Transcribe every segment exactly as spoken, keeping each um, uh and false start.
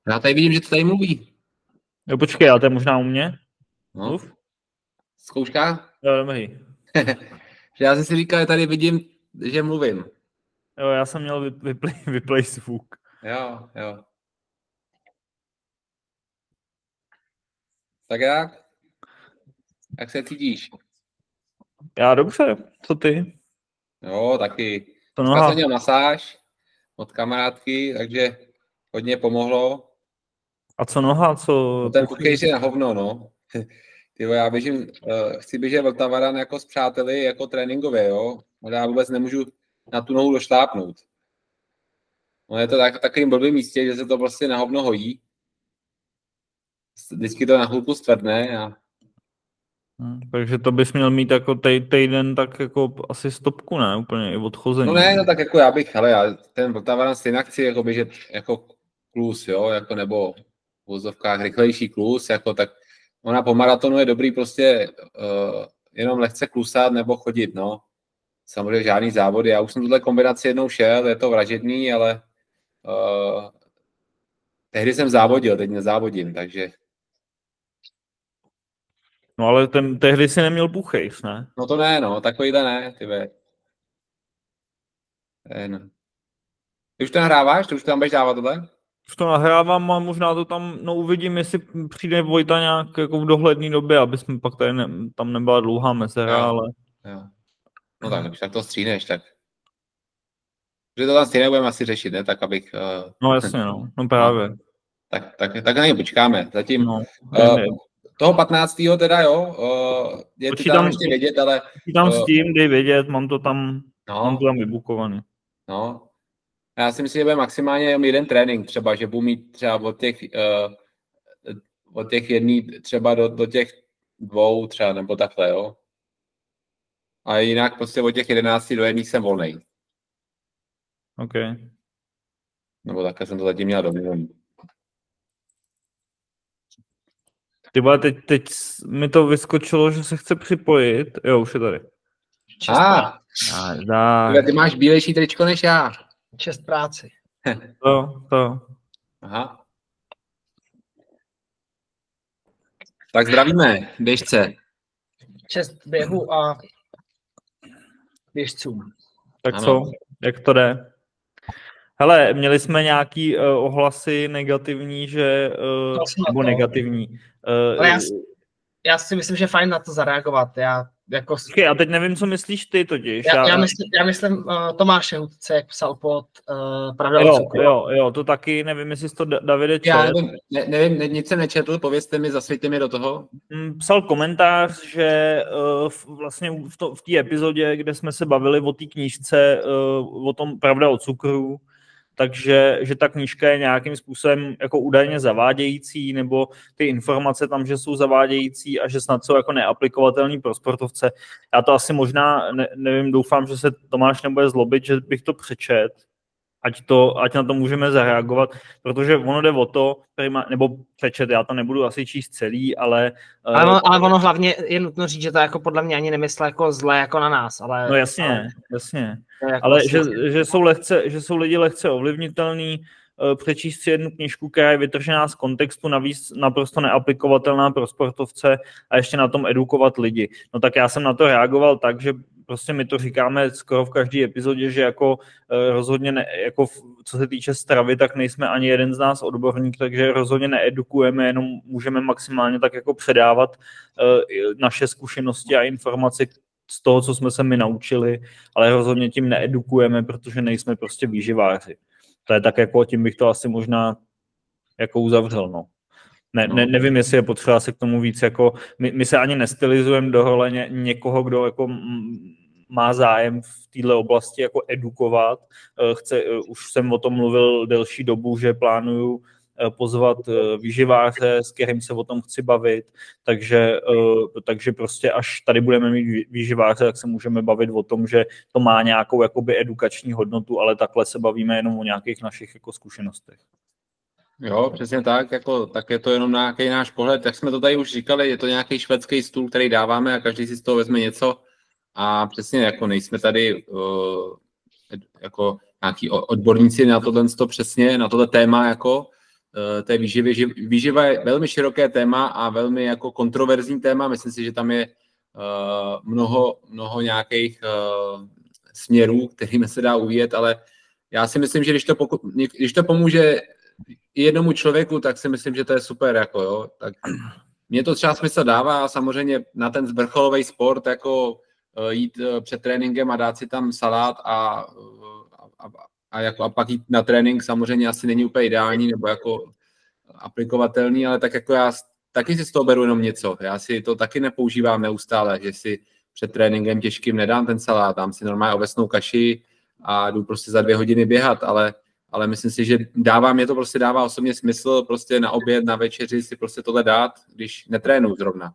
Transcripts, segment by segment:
Já tady vidím, že to tady mluví. Jo, počkej, ale to je možná u mě? No. Mluv? Zkouška? Jo, dobrý. Že já jsem si říkal, že tady vidím, že mluvím. Jo, já jsem měl vyplay, vyplay zvuk. Jo, jo. Tak jak? Jak se cítíš? Já dobře, co ty? Jo, taky. To Dneska noha. jsem měl masáž od kamarádky, takže hodně pomohlo. A co noha, co... No ten puchejš je na hovno, no. Tyjo, já běžím, uh, chci běžet Vltavaran jako s přáteli, jako tréninkově, jo. Ale já vůbec nemůžu na tu nohu došlápnout. No je to tak, takovým blbým místě, že se to prostě na hovno hojí. Vždycky to na chvilku stvrdne a... Hmm, takže to bys měl mít jako tej, týden tak jako asi stopku, ne? Úplně i odchození. No ne, no tak jako já bych, hele, já ten Vltavaran stejně chci jako běžet jako klus, jo, jako nebo v vozovkách rychlejší klus, jako tak ona po maratonu je dobrý prostě uh, jenom lehce klusat nebo chodit, no. Samozřejmě žádný závody, já už jsem tuhle kombinaci jednou šel, je to vražedný, ale uh, tehdy jsem závodil, teď nezávodím, takže... No ale ten, tehdy si neměl puchejs, ne? No to ne, no, takovýhle ne, ty ve. Ten. Ty už to nahráváš? Ty už to tam budeš dávat tohle? Už to nahrávám a možná to tam, no uvidím, jestli přijde Vojta nějak jako v dohledné době, aby jsme pak tady ne, tam nebyla dlouhá mezera, ale... Jo. No tak, když tak to stříneš, tak... Že to tam stejně budeme asi řešit, ne? Tak abych... Uh... No jasně, no, no právě. No. Tak, tak, tak na něj počkáme. Zatím... No, uh, toho patnáctého teda, jo, uh, je ty tam ještě vědět, ale... Tam uh, s tím, dej vědět, mám to tam, no, mám to tam vybukovaný. No, já si myslím, že bude maximálně jenom jeden trénink třeba, že budu mít třeba od těch, uh, od těch jedný třeba do, do těch dvou třeba, nebo takhle, jo. A jinak prostě od těch jedenácti do jedných jsem volnej. OK. Nebo takhle jsem to zatím měl domluvený. Ty vole, teď, teď mi to vyskočilo, že se chce připojit. Jo, už je tady. A, ah, ty máš bílejší tričko než já. Čest práci. To, to. Aha. Tak zdravíme, běžce. Čest běhu a běžcům. Tak ano. Co? Jak to jde? Hele, měli jsme nějaký uh, ohlasy negativní, že... Uh, nebo negativní. Uh, já, já si myslím, že je fajn na to zareagovat. Já jako... Okay, a teď nevím, co myslíš ty totiž. Já, já, já myslím, já myslím uh, Tomáše Hudce, jak psal pod uh, Pravda jo, o cukru. Jo, jo, to taky, nevím, jestli jsi to Davide čet. Já nevím, ne, nevím ne, nic jsem nečetl, povězte mi, zasvěťte mi do toho. Psal komentář, že uh, vlastně v, to, v té epizodě, kde jsme se bavili o té knížce, uh, o tom Pravda o cukru, takže že ta knížka je nějakým způsobem jako údajně zavádějící, nebo ty informace tam, že jsou zavádějící a že snad jsou jako neaplikovatelný pro sportovce. Já to asi možná, ne, nevím, doufám, že se Tomáš nebude zlobit, že bych to přečet, ať, to, ať na to můžeme zareagovat, protože ono jde o to, nebo přečet, já to nebudu asi číst celý, ale... Ale, uh, ale ono hlavně je nutno říct, že to jako podle mě ani nemyslí jako zlé jako na nás, ale... No jasně, ale, jasně. Jako ale že, že, jsou lehce, že jsou lidi lehce ovlivnitelný, uh, přečíst si jednu knížku, která je vytržená z kontextu, navíc naprosto neaplikovatelná pro sportovce a ještě na tom edukovat lidi. No tak já jsem na to reagoval tak, že prostě my to říkáme skoro v každé epizodě, že jako eh, rozhodně, ne, jako v, co se týče stravy, tak nejsme ani jeden z nás odborník, takže rozhodně needukujeme, jenom můžeme maximálně tak jako předávat eh, naše zkušenosti a informace z toho, co jsme se my naučili, ale rozhodně tím needukujeme, protože nejsme prostě výživáři. To je tak jako, tím bych to asi možná jako uzavřel, no. Ne, ne, nevím, jestli je potřeba se k tomu víc, jako my, my se ani nestylizujeme do role ně, někoho, kdo jako má zájem v této oblasti jako edukovat. Chce, už jsem o tom mluvil delší dobu, že plánuju pozvat výživáře, s kterým se o tom chci bavit, takže, takže prostě až tady budeme mít výživáře, tak se můžeme bavit o tom, že to má nějakou jakoby edukační hodnotu, ale takhle se bavíme jenom o nějakých našich jako zkušenostech. Jo, přesně tak, jako, tak je to jenom nějaký náš pohled, tak jsme to tady už říkali, je to nějaký švédský stůl, který dáváme a každý si z toho vezme něco a přesně jako nejsme tady uh, jako nějaký odborníci na tohle přesně, na tohle téma, jako, té výživy. Výživa je velmi široké téma a velmi jako kontroverzní téma. Myslím si, že tam je mnoho, mnoho nějakých směrů, kterými se dá uvíjet, ale já si myslím, že když to, pokud, když to pomůže jednomu člověku, tak si myslím, že to je super. Jako, jo. Tak mně to třeba smysl dává a samozřejmě na ten vrcholový sport jako jít před tréninkem a dát si tam salát a, a, a, jako, a pak jít na trénink samozřejmě asi není úplně ideální nebo jako aplikovatelný, ale tak jako já taky si z toho beru jenom něco. Já si to taky nepoužívám neustále, že si před tréninkem těžkým nedám ten salát, dám si normálně ovesnou kaši a jdu prostě za dvě hodiny běhat, ale, ale myslím si, že dává mě to prostě dává osobně smysl prostě na oběd, na večeři si prostě tohle dát, když netrénuju zrovna.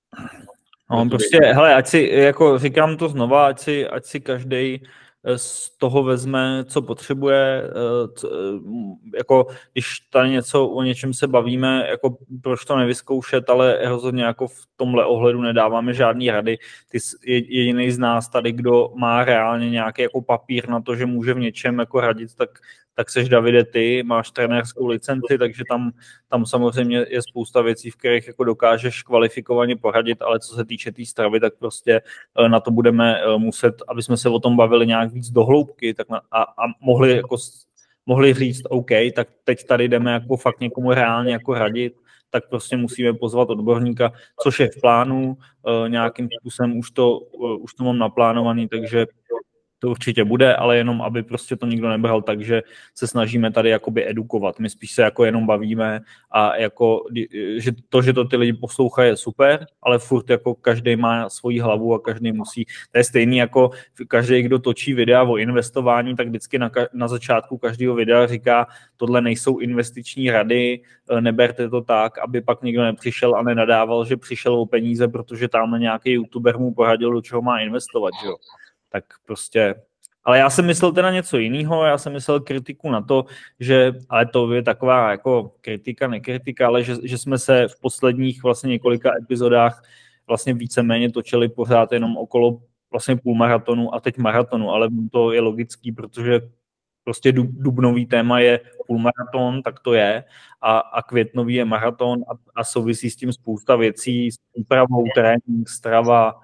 No, prostě, hele, ať si, jako říkám to znova, ať si, ať si každej z toho vezme, co potřebuje, co, jako když tady něco, o něčem se bavíme, jako proč to nevyzkoušet, ale rozhodně jako v tomhle ohledu nedáváme žádný rady. Ty je jediný z nás tady, kdo má reálně nějaký jako papír na to, že může v něčem jako radit, tak, tak seš Davide ty, máš trenérskou licenci, takže tam, tam samozřejmě je spousta věcí, v kterých jako dokážeš kvalifikovaně poradit, ale co se týče té tý stravy, tak prostě na to budeme muset, aby jsme se o tom bavili nějak víc do hloubky tak na, a, a mohli, jako, mohli říct OK, tak teď tady jdeme jako fakt někomu reálně jako radit, tak prostě musíme pozvat odborníka, což je v plánu, nějakým způsobem už to, už to mám naplánovaný, takže to určitě bude, ale jenom, aby prostě to nikdo nebral, takže se snažíme tady jakoby edukovat. My spíš se jako jenom bavíme a jako, že to, že to ty lidi poslouchají, je super, ale furt jako každý má svoji hlavu a každý musí, to je stejný jako každý, kdo točí videa o investování, tak vždycky na, na začátku každého videa říká, tohle nejsou investiční rady, neberte to tak, aby pak nikdo nepřišel a nenadával, že přišel o peníze, protože tam nějaký youtuber mu poradil, do čeho má investovat, že jo. Tak prostě, ale já jsem myslel teda něco jiného, já jsem myslel kritiku na to, že, ale to je taková jako kritika, nekritika, ale že, že jsme se v posledních vlastně několika epizodách vlastně víceméně točili pořád jenom okolo vlastně půlmaratonu a teď maratonu, ale to je logický, protože prostě dub, dubnový téma je půlmaraton, tak to je, a, a květnový je maraton a, a souvisí s tím spousta věcí, s úpravou, trénink, strava,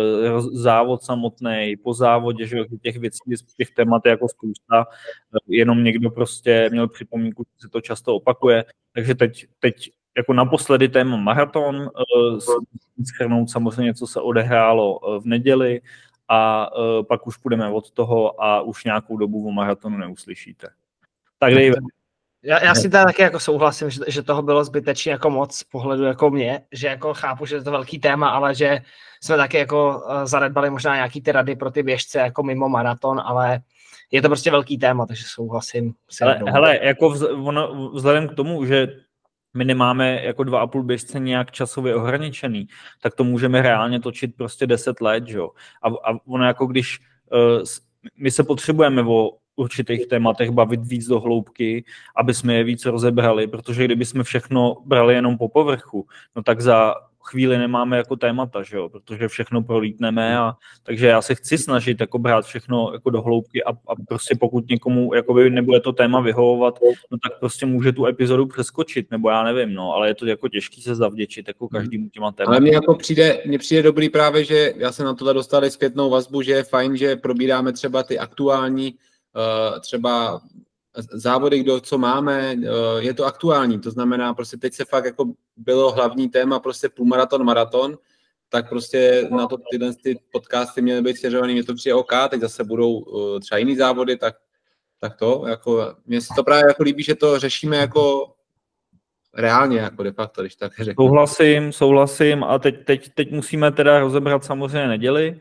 závod samotný, po závodě, že těch věcí, těch témat je jako spousta, jenom někdo prostě měl připomínku, že se to často opakuje, takže teď, teď jako naposledy téma maraton, shrnout samozřejmě, co se odehrálo v neděli a pak už půjdeme od toho a už nějakou dobu o maratonu neuslyšíte. Tak dej. Já, já si teda taky jako souhlasím, že, že toho bylo zbytečně jako moc z pohledu jako mě, že jako chápu, že je to velký téma, ale že jsme taky jako zanedbali možná nějaký ty rady pro ty běžce jako mimo maraton, ale je to prostě velký téma, takže souhlasím. Hele, hele, jako vz, ono, vzhledem k tomu, že my nemáme jako dva a půl běžce nějak časově ohraničený, tak to můžeme reálně točit prostě deset let, jo. A, a ono jako když uh, my se potřebujeme o určitých tématech bavit víc do hloubky, aby jsme je víc rozebrali, protože kdyby jsme všechno brali jenom po povrchu, no tak za chvíli nemáme jako témata, že jo, protože všechno prolítneme a takže já se chci snažit jako brát všechno jako do hloubky a, a prostě pokud někomu jakoby nebude to téma vyhovovat, no tak prostě může tu epizodu přeskočit, nebo já nevím, no, ale je to jako těžký se zavděčit jako každému těma tématům. Ale mně jako přijde, mně přijde dobrý právě, že já jsem na tohle dostal zpětnou vazbu, že je fajn, že probíráme třeba ty aktuální třeba závody, kdo co máme, je to aktuální, to znamená prostě teď se fakt jako bylo hlavní téma prostě půlmaraton, maraton, tak prostě na to tyhle ty podcasty měly být směřovaný, mě to přijde OK, teď zase budou třeba jiný závody, tak, tak to, jako, mně se to právě jako líbí, že to řešíme jako reálně, jako de facto, když tak řeknu. Souhlasím, souhlasím a teď, teď, teď musíme teda rozebrat samozřejmě neděli,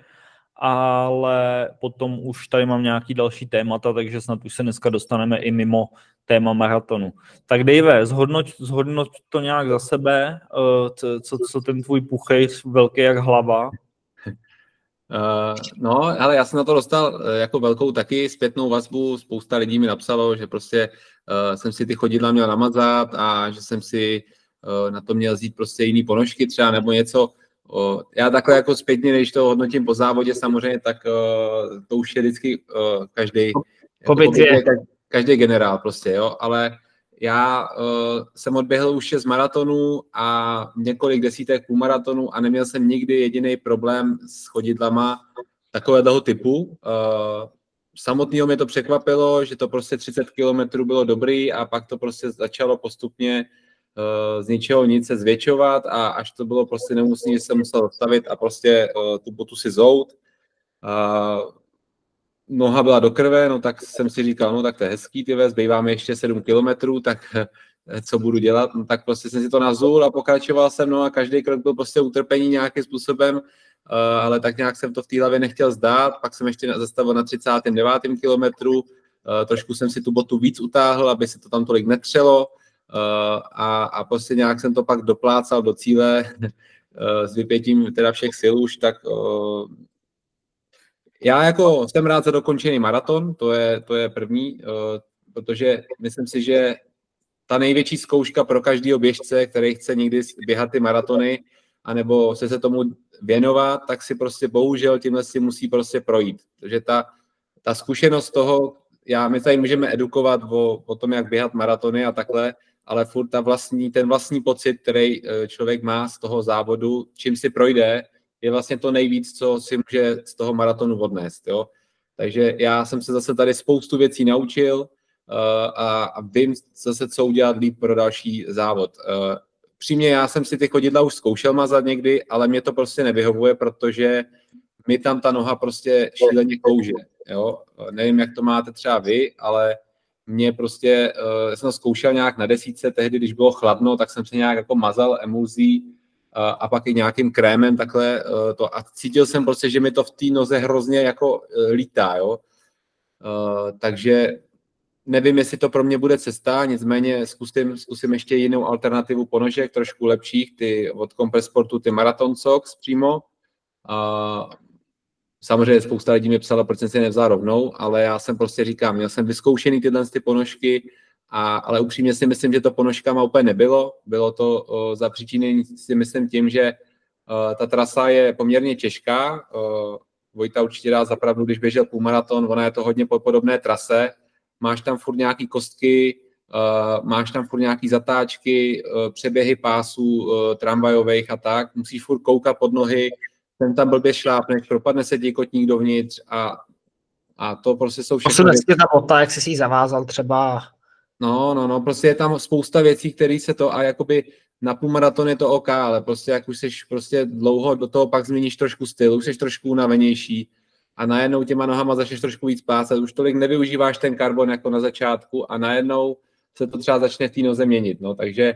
ale potom už tady mám nějaký další témata, takže snad už se dneska dostaneme i mimo téma maratonu. Tak Dave, zhodnoť, zhodnoť to nějak za sebe, co, co ten tvůj puchejř velký jak hlava? Uh, no, ale já jsem na to dostal jako velkou taky zpětnou vazbu, spousta lidí mi napsalo, že prostě uh, jsem si ty chodidla měl namazat a že jsem si uh, na to měl vzít prostě jiný ponožky třeba nebo něco. O, já takhle jako zpětně, když to hodnotím po závodě samozřejmě, tak uh, to už je vždycky uh, každý, jako, každý generál prostě, jo, ale já uh, jsem odběhl už šest maratonů a několik desítek půlmaratonů a neměl jsem nikdy jediný problém s chodidlama takového typu. Uh, samotného mě to překvapilo, že to prostě třicet kilometrů bylo dobrý a pak to prostě začalo postupně uh, z ničeho nic se zvětšovat a až to bylo prostě nemusí, že jsem musel dostavit a prostě uh, tu botu si zout. Uh, noha byla do krve, no tak jsem si říkal, no tak to je hezký, ty vez, zbýváme ještě sedm kilometrů, tak co budu dělat, no tak prostě jsem si to nazul a pokračoval jsem, no a každý krok byl prostě utrpení nějakým způsobem, uh, ale tak nějak jsem to v té hlavě nechtěl zdát, pak jsem ještě zastavil na třicátém devátém kilometru, uh, trošku jsem si tu botu víc utáhl, aby se to tam tolik netřelo uh, a, a prostě nějak jsem to pak doplácal do cíle uh, s vypětím teda všech sil už, tak uh, já jako jsem rád za dokončený maraton, to je, to je první, uh, protože myslím si, že ta největší zkouška pro každého běžce, který chce někdy běhat ty maratony, anebo se se tomu věnovat, tak si prostě bohužel tímhle si musí prostě projít. Takže ta, ta zkušenost toho, já, my tady můžeme edukovat o, o tom, jak běhat maratony a takhle, ale furt ta vlastní, ten vlastní pocit, který člověk má z toho závodu, čím si projde, je vlastně to nejvíc, co si může z toho maratonu odnést. Jo? Takže já jsem se zase tady spoustu věcí naučil, Uh, a, a vím zase, co udělat líp pro další závod. Uh, přímě já jsem si ty chodidla už zkoušel mazat někdy, ale mě to prostě nevyhovuje, protože mi tam ta noha prostě šíleně klouže. Jo? Uh, nevím, jak to máte třeba vy, ale mě prostě, uh, já jsem to zkoušel nějak na desítce, tehdy, když bylo chladno, tak jsem se nějak jako mazal emulzí uh, a pak i nějakým krémem takhle uh, to a cítil jsem prostě, že mi to v té noze hrozně jako uh, lítá. Jo? Uh, takže nevím, jestli to pro mě bude cesta, nicméně zkusím, zkusím ještě jinou alternativu ponožek, trošku lepších, ty od Compress Sportu, ty Marathon Socks přímo. A samozřejmě spousta lidí mi psala, proč jsem si je nevzal rovnou, ale já jsem prostě říkám, měl jsem vyzkoušený tyhle ty ponožky, a, ale upřímně si myslím, že to ponožkama úplně nebylo. Bylo to o, za příčiny, si myslím tím, že o, ta trasa je poměrně těžká. O, Vojta určitě dá zapravdu, když běžel půlmaraton, ona je to hodně po podobné trase. Máš tam furt nějaký kostky, uh, máš tam furt nějaký zatáčky, uh, přeběhy pásů uh, tramvajových a tak. Musíš furt koukat pod nohy, ten tam blbě šlápneš, propadne se ti kotník dovnitř a, a to prostě jsou všechno... Posledně ta bota, jak jsi si ji zavázal třeba... No, no, no, prostě je tam spousta věcí, které se to a jakoby na půlmaraton je to OK, ale prostě jak už jsi prostě dlouho do toho pak změníš trošku styl, už jsi trošku unavenější, a najednou těma nohama začneš trošku víc plácat, už tolik nevyužíváš ten karbon jako na začátku a najednou se to třeba začne v té noze měnit, no, takže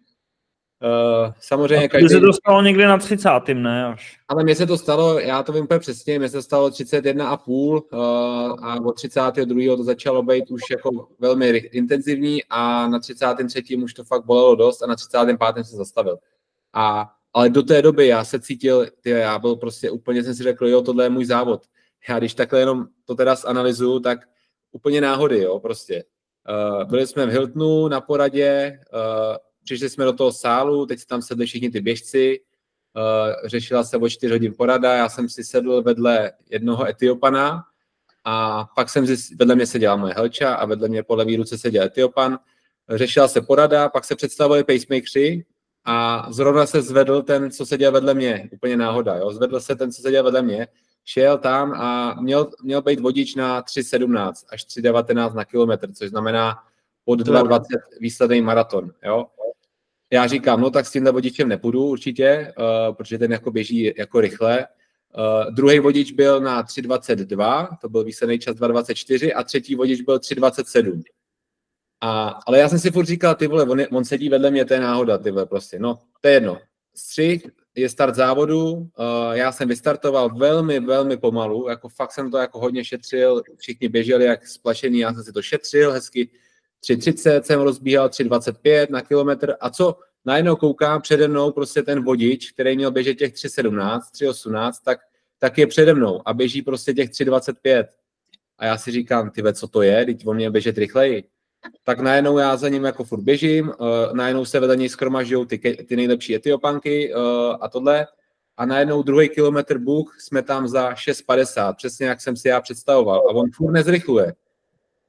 uh, samozřejmě... Každý... se to stalo někdy na třicátém, ne? Až. Ale mně se to stalo, já to vím úplně přesně, mně se to stalo třicet jedna a půl uh, a od třicátého druhého to začalo být už jako velmi intenzivní a na třicátém třetím už to fakt bolelo dost a na třicátém pátém se zastavil. A, ale do té doby já se cítil, ty, já byl prostě úplně, jsem si řekl, jo, tohle je můj závod. Já když takhle jenom to teda zanalyzuju, tak úplně náhody, jo, prostě. Uh, byli jsme v Hiltonu na poradě, uh, přišli jsme do toho sálu, teď si tam sedli všichni ty běžci, uh, řešila se o čtyři hodin porada, já jsem si sedl vedle jednoho Etiopana a pak jsem si, vedle mě seděla moje Helča a vedle mě po levé ruce seděl Etiopan. Řešila se porada, pak se představili pacemakeri a zrovna se zvedl ten, co seděl vedle mě, úplně náhoda, jo, zvedl se ten, co seděl vedle mě, šel tam a měl, měl být vodič na tři sedmnáct až tři devatenáct na kilometr, což znamená pod dva dvacet výsledný maraton. Jo? Já říkám, no tak s tímhle vodičem nepůjdu určitě, uh, protože ten jako běží jako rychle. Uh, druhý vodič byl na tři dvacet dva, to byl výsledný čas dva dvacet čtyři a třetí vodič byl tři dvacet sedm. A, ale já jsem si furt říkal, ty vole, on, je, on sedí vedle mě, to je náhoda, ty vole, prostě, no, to je jedno. Střih, je start závodu, uh, já jsem vystartoval velmi, velmi pomalu, jako fakt jsem to jako hodně šetřil, všichni běželi jak splašený, já jsem si to šetřil, hezky tři třicet jsem rozbíhal, tři dvacet pět na kilometr a co, najednou koukám přede mnou prostě ten vodič, který měl běžet těch tři sedmnáct, tři osmnáct, tak, tak je přede mnou a běží prostě těch tři dvacet pět a já si říkám, ty ve, co to je, teď on měl běžet rychleji. Tak najednou já za ním jako furt běžím, uh, najednou se vedle něj shromažďují ty, ty nejlepší Etiopanky uh, a tohle a najednou druhý kilometr Bůh jsme tam za šest padesát, přesně jak jsem si já představoval a on furt nezrychluje.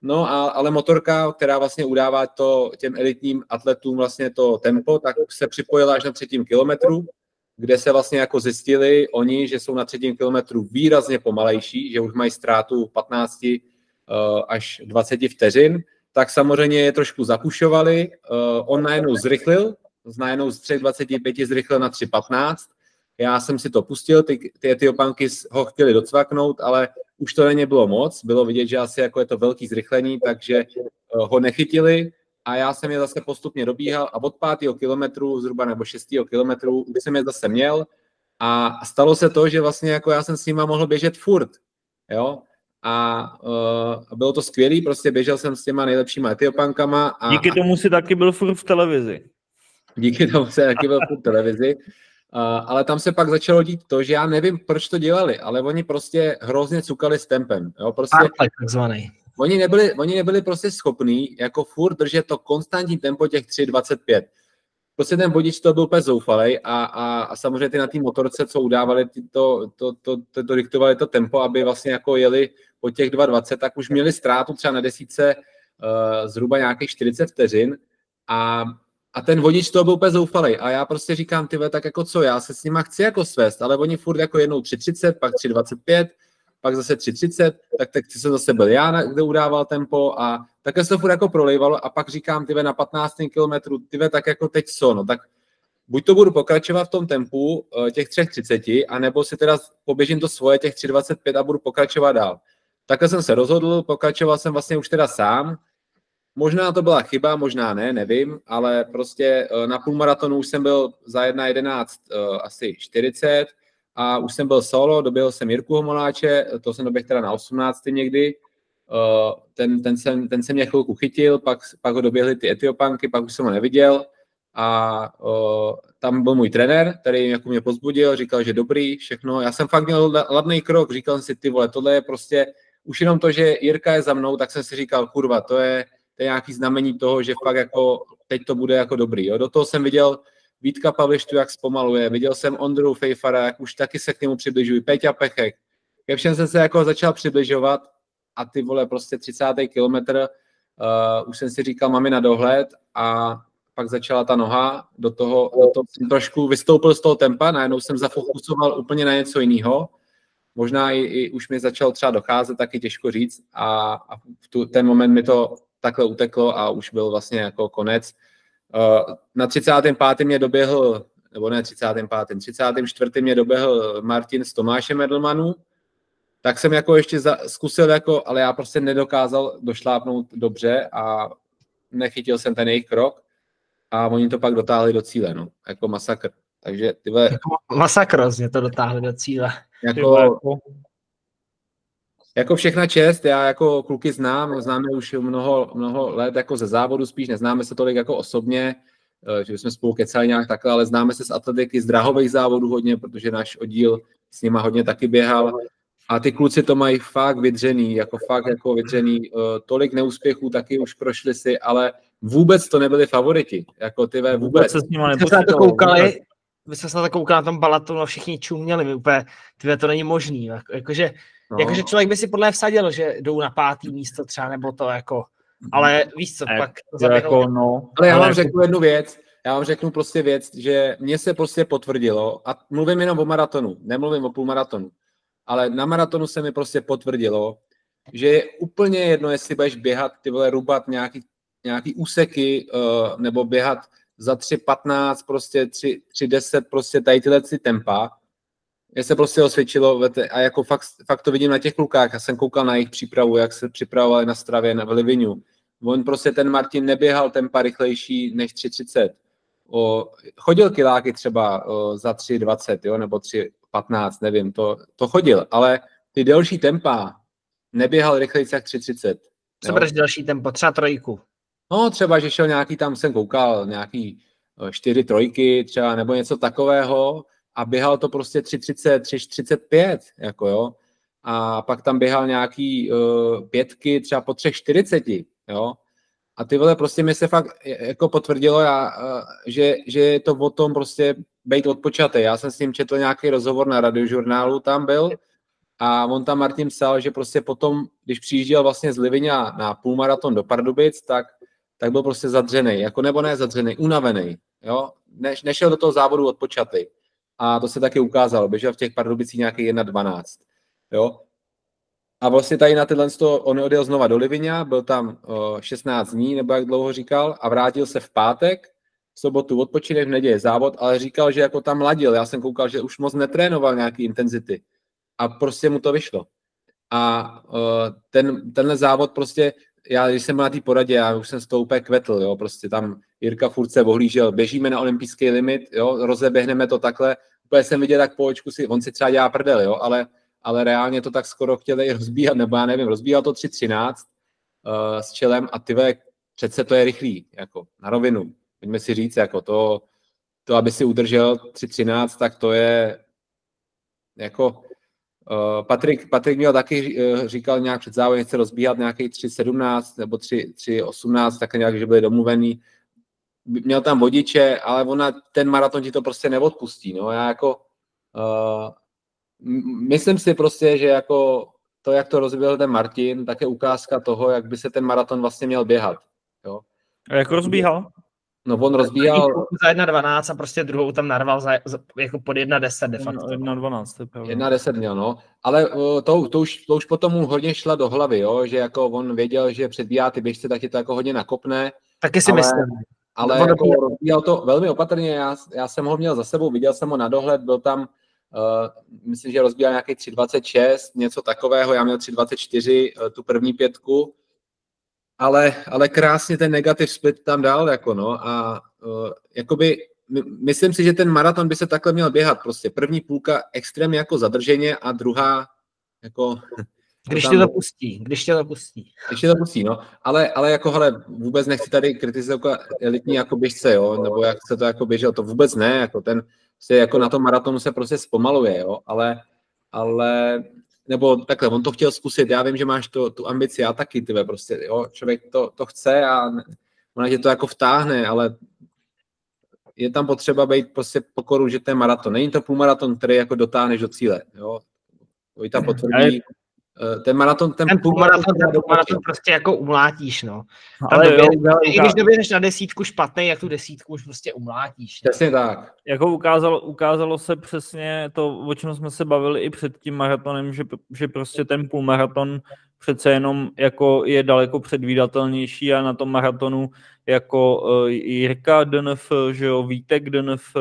No, a, ale motorka, která vlastně udává to těm elitním atletům vlastně to tempo, tak se připojila až na třetím kilometru, kde se vlastně jako zjistili oni, že jsou na třetím kilometru výrazně pomalejší, že už mají ztrátu patnáct až dvacet vteřin, tak samozřejmě je trošku zapušovali. On najednou zrychlil, najednou z tři dvacet pět zrychlil na tři patnáct. Já jsem si to pustil, ty, ty Etiopanky ho chtěli docvaknout, ale už to na ně bylo moc. Bylo vidět, že asi jako je to velký zrychlení, takže ho nechytili a já jsem je zase postupně dobíhal a od pátého kilometru, zhruba nebo šestého kilometru, už jsem je zase měl a stalo se to, že vlastně jako já jsem s nima mohl běžet furt, jo. A uh, bylo to skvělý, prostě běžel jsem s těma nejlepšíma Etiopankama. A, díky tomu si taky byl furt v televizi. Díky tomu se taky byl furt v televizi. Uh, ale tam se pak začalo dít to, že já nevím, proč to dělali, ale oni prostě hrozně cukali s tempem. Jo? Prostě, takzvaný. Oni nebyli, oni nebyli prostě schopní jako furt držet to konstantní tempo těch tři dvacet pět. Prostě ten vodič to byl úplně zoufalej a, a, a samozřejmě ty na té motorce, co udávali, ty to, to, to, to, to diktovali to tempo, aby vlastně jako jeli po těch dva dvacet, tak už měli ztrátu třeba na desítce uh, zhruba nějakých čtyřicet vteřin a, a ten vodič to byl úplně zoufalej a já prostě říkám, tyhle, tak jako co, já se s nima chci jako svést, ale oni furt jako jednou tři třicet, pak tři dvacet pět, pak zase tři třicet, tak tak jsem zase byl já, kde udával tempo a takhle se to furt jako prolejvalo a pak říkám, tyve, na patnáctém kilometru, tyve, tak jako teď co, no tak buď to budu pokračovat v tom tempu těch tři třicet, anebo si teda poběžím to svoje těch tři dvacet pět a budu pokračovat dál. Takhle jsem se rozhodl, pokračoval jsem vlastně už teda sám. Možná to byla chyba, možná ne, nevím, ale prostě na půlmaratonu už jsem byl za jedna jedenáct asi čtyřicet a už jsem byl solo, doběhl jsem Jirku Homoláče, to jsem doběhl teda na osmnáctém někdy. Ten, ten, jsem, ten jsem mě chvilku chytil, pak, pak ho doběhly ty Etiopanky, pak už jsem ho neviděl a o, tam byl můj trenér, který jako mě pozbudil, říkal, že dobrý, všechno. Já jsem fakt měl ladný krok, říkal jsem si, ty vole, tohle je prostě, už jenom to, že Jirka je za mnou, tak jsem si říkal, kurva, to je, to je nějaký znamení toho, že fakt jako teď to bude jako dobrý. Jo. Do toho jsem viděl Vítka Pavlištu, jak zpomaluje, viděl jsem Ondru Fejfara, jak už taky se k němu přibližují, Peťa Pechek. Ke všem jsem se jako začal přibližovat a ty vole, prostě třicátý kilometr, uh, už jsem si říkal, mám je na dohled a pak začala ta noha, do toho, do toho jsem trošku vystoupil z toho tempa, najednou jsem zafokusoval úplně na něco jiného. Možná i, i už mi začal třeba docházet, taky těžko říct a, a v tu, ten moment mi to takhle uteklo a už byl vlastně jako konec. Uh, na třicátém pátém mě doběhl, nebo ne třicátém pátém, třicátém čtvrtém mě doběhl Martin s Tomášem Edelmanu, tak jsem jako ještě za, zkusil, jako, ale já prostě nedokázal došlápnout dobře a nechytil jsem ten jejich krok a oni to pak dotáhli do cíle, no, jako masakr. Takže tyhle... Jako masakr, mě to dotáhli do cíle. Jako, jako všechna čest, já jako kluky znám, známe už mnoho, mnoho let jako ze závodu, spíš neznáme se tolik jako osobně, že jsme spolu kecali nějak takhle, ale známe se z atletiky, z dráhových závodů hodně, protože náš oddíl s nima hodně taky běhal. A ty kluci to mají fakt vydřený, jako fakt jako vydřený, tolik neúspěchů taky už prošli si, ale vůbec to nebyli favoriti, jako ty ve vůbec. se s nima Vy jsme na to koukali, vy jsme se na to koukali na tom balatonu a všichni čuměli, my úplně, tyhle, to není možný, jako, jakože, no. jakože člověk by si podle vsadil, že jdou na pátý místo třeba, nebo to jako, ale víš co, e, pak jako, no, ale já vám jako... řeknu jednu věc, já vám řeknu prostě věc, že mně se prostě potvrdilo, a mluvím jenom o maratonu, nemluvím o půlmaratonu, ale na maratonu se mi prostě potvrdilo, že je úplně jedno, jestli budeš běhat, ty vole, rubat nějaký, nějaký úseky, uh, nebo běhat za tři patnáct, prostě tři deset, prostě tady tyhle ty tempa. Mně se prostě osvědčilo a jako fakt, fakt to vidím na těch klukách. Já jsem koukal na jejich přípravu, jak se připravovali na Stravě, na Livinu. On prostě ten Martin neběhal tempa rychlejší než tři třicet. O, chodil kiláky třeba o, za tři dvacet, jo, nebo tři patnáct, nevím, to, to chodil, ale ty delší tempa neběhal rychlejší jak tři třicet. Co budeš další tempo? Třeba trojku. No třeba, že šel nějaký, tam jsem koukal, nějaký čtyři trojky třeba, nebo něco takového a běhal to prostě tři třicet, tři třicet pět, jako jo. A pak tam běhal nějaký uh, pětky třeba po tři čtyřicet, jo. A ty vole, prostě mi se fakt jako potvrdilo, já, uh, že, že je to o tom prostě být odpočatý. Já jsem s ním četl nějaký rozhovor na radiožurnálu, tam byl a on tam Martin psal, že prostě potom, když přijížděl vlastně z Liviňa na půlmaraton do Pardubic, tak, tak byl prostě zadřenej, jako nebo ne zadřenej, unavený, jo, ne, nešel do toho závodu odpočatý. A to se taky ukázalo, běžel v těch Pardubicích nějaký jedna dvanáct, jo. A vlastně tady na tyhle sto, on odjel znova do Liviňa, byl tam uh, šestnáct dní, nebo jak dlouho říkal, a vrátil se v pátek, v sobotu odpočinek, v neděli závod, ale říkal, že jako tam ladil. Já jsem koukal, že už moc netrénoval nějaký intenzity. A prostě mu to vyšlo. A uh, ten, tenhle závod prostě, já když jsem byl na té poradě, já už jsem z toho úplně kvetl, jo, prostě tam Jirka furt se ohlížel, běžíme na olympijský limit, jo, rozeběhneme to takhle, úplně jsem viděl tak po očku si, on si třeba dělá prdel, jo, ale ale reálně to tak skoro chtěli rozbíhat, nebo já nevím, rozbíhal to tři třináct uh, s čelem a tyhle, přece to je rychlý, jako na rovinu. Pojďme si říct, jako to, to aby si udržel tři třináct, tak to je jako uh, Patrik, Patrik měl taky, uh, říkal nějak před závodem, chce rozbíhat nějaký tři sedmnáct nebo tři osmnáct, tak nějak, že byli domluvený. Měl tam vodiče, ale ona, ten maraton ti to prostě neodpustí, no, já jako uh, myslím si prostě, že jako to, jak to rozběhl ten Martin, tak je ukázka toho, jak by se ten maraton vlastně měl běhat. Jo? A jak rozbíhal? No on rozbíhal... Za jedna dvanáct a prostě druhou tam narval za, za, jako pod jedna deset de facto. jedna dvanáct, to je pravda. jedna deset měl, no. Ale to, to, už, to už potom mu hodně šla do hlavy, jo? Že jako on věděl, že předbíhá ty běžce, tak je to jako hodně nakopne. Taky si ale, myslím. Ale on jako rozbíhal to velmi opatrně, já, já jsem ho měl za sebou, viděl jsem ho na dohled, byl tam Uh, myslím, že rozbíhal nějaký tři dvacet šest, něco takového, já měl tři dvacet čtyři, uh, tu první pětku, ale, ale krásně ten negativ split tam dal, jako no, a uh, jakoby, my, myslím si, že ten maraton by se takhle měl běhat, prostě první půlka extrémně jako zadrženě a druhá jako... Když tě to pustí, když tě to pustí. Když tě to pustí, no, ale, ale jako, hele, vůbec nechci tady kritizovat elitní jako běžce, jo, nebo jak se to jako běžel, to vůbec ne, jako ten se jako na tom maratonu se prostě zpomaluje, jo, ale, ale, nebo takhle, on to chtěl zkusit, já vím, že máš to, tu ambici, já taky, tyve, prostě, jo, člověk to, to chce a ona tě to jako vtáhne, ale je tam potřeba být prostě pokoru, že to je maraton, není to půlmaraton, který jako dotáhneš do cíle, jo, to tam potvrdí. Ten maraton, ten, ten půlmaraton, ten půlmaraton prostě jako umlátíš, no. Ale době, jo, i když doběhneš na desítku špatný, jak tu desítku už prostě umlátíš. Přesně tak. Jako ukázalo, ukázalo se přesně to, o čem jsme se bavili i před tím maratonem, že, že prostě ten půlmaraton přece jenom jako je daleko předvídatelnější a na tom maratonu jako uh, Jirka D N F, že jo, Vítek D N F,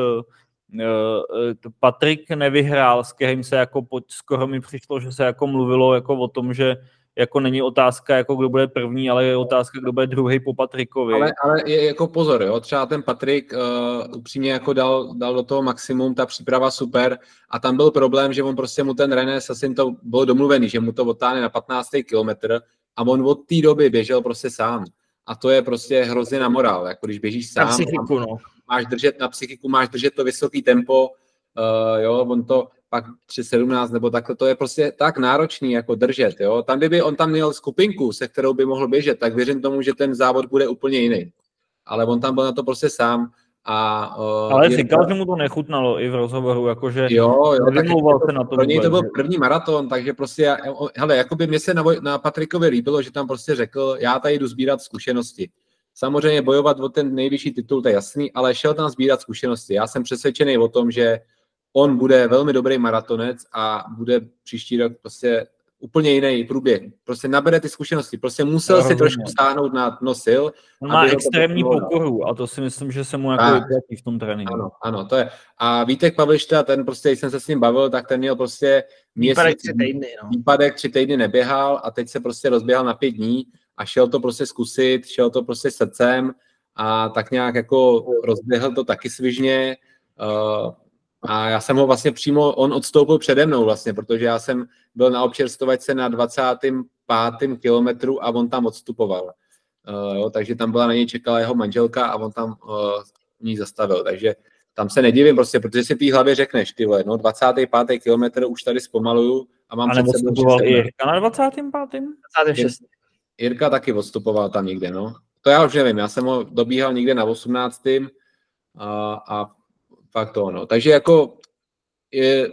Patrik nevyhrál, s kterým se jako pod, skoro mi přišlo, že se jako mluvilo jako o tom, že jako není otázka, jako kdo bude první, ale je otázka, kdo bude druhý po Patrikovi. Ale, ale je jako pozor, jo, třeba ten Patrik uh, upřímně jako dal, dal do toho maximum, ta příprava super a tam byl problém, že on prostě mu ten René, asi to bylo domluvený, že mu to odtáhne na patnáctý kilometr a on od té doby běžel prostě sám. A to je prostě hrozně na morál, jako když běžíš sám. Na psychiku, no. Máš držet na psychiku, máš držet to vysoký tempo, uh, jo, on to pak tři sedmnáct nebo takhle, to je prostě tak náročný jako držet, jo. Tam kdyby on tam měl skupinku, se kterou by mohl běžet, tak věřím tomu, že ten závod bude úplně jiný. Ale on tam byl na to prostě sám. A, uh, ale říkal, je... že mu to nechutnalo i v rozhovoru, jakože jo, jo, se na to pro něj to byl první maraton, takže prostě, hele, jakoby mě se na, na Patrikovi líbilo, že tam prostě řekl, já tady jdu sbírat zkušenosti. Samozřejmě bojovat o ten nejvyšší titul, to je jasný, ale šel tam sbírat zkušenosti. Já jsem přesvědčený o tom, že on bude velmi dobrý maratonec a bude příští rok prostě úplně jiný průběh. Prostě nabere ty zkušenosti. Prostě musel si trošku stáhnout na dno sil. On má extrémní pokoru a to si myslím, že se mu jako vyplatí v tom tréninku. Ano, ano, to je. A Vítek Pavlišta, ten prostě, když jsem se s ním bavil, tak ten měl prostě měsíc, výpadek tři týdny, no. výpadek tři týdny neběhal a teď se prostě rozběhal na pět dní a šel to prostě zkusit, šel to prostě srdcem a tak nějak jako rozběhl to taky svižně. Uh, A já jsem ho vlastně přímo, on odstoupil přede mnou vlastně, protože já jsem byl na občerstovačce na dvacátém pátém kilometru a on tam odstupoval. Uh, jo, takže tam byla na něj čekala jeho manželka a on tam uh, ní zastavil. Takže tam se nedivím prostě, protože si v té hlavě řekneš, ty vole, no dvacátý pátý kilometr už tady zpomaluju a mám a před sebou odstupoval i Jirka na dvacátém pátém dvacátém šestém Jirka taky odstupoval tam někde, no. To já už nevím, já jsem ho dobíhal někde na osmnáctém a, a fakt to ono. Takže jako je,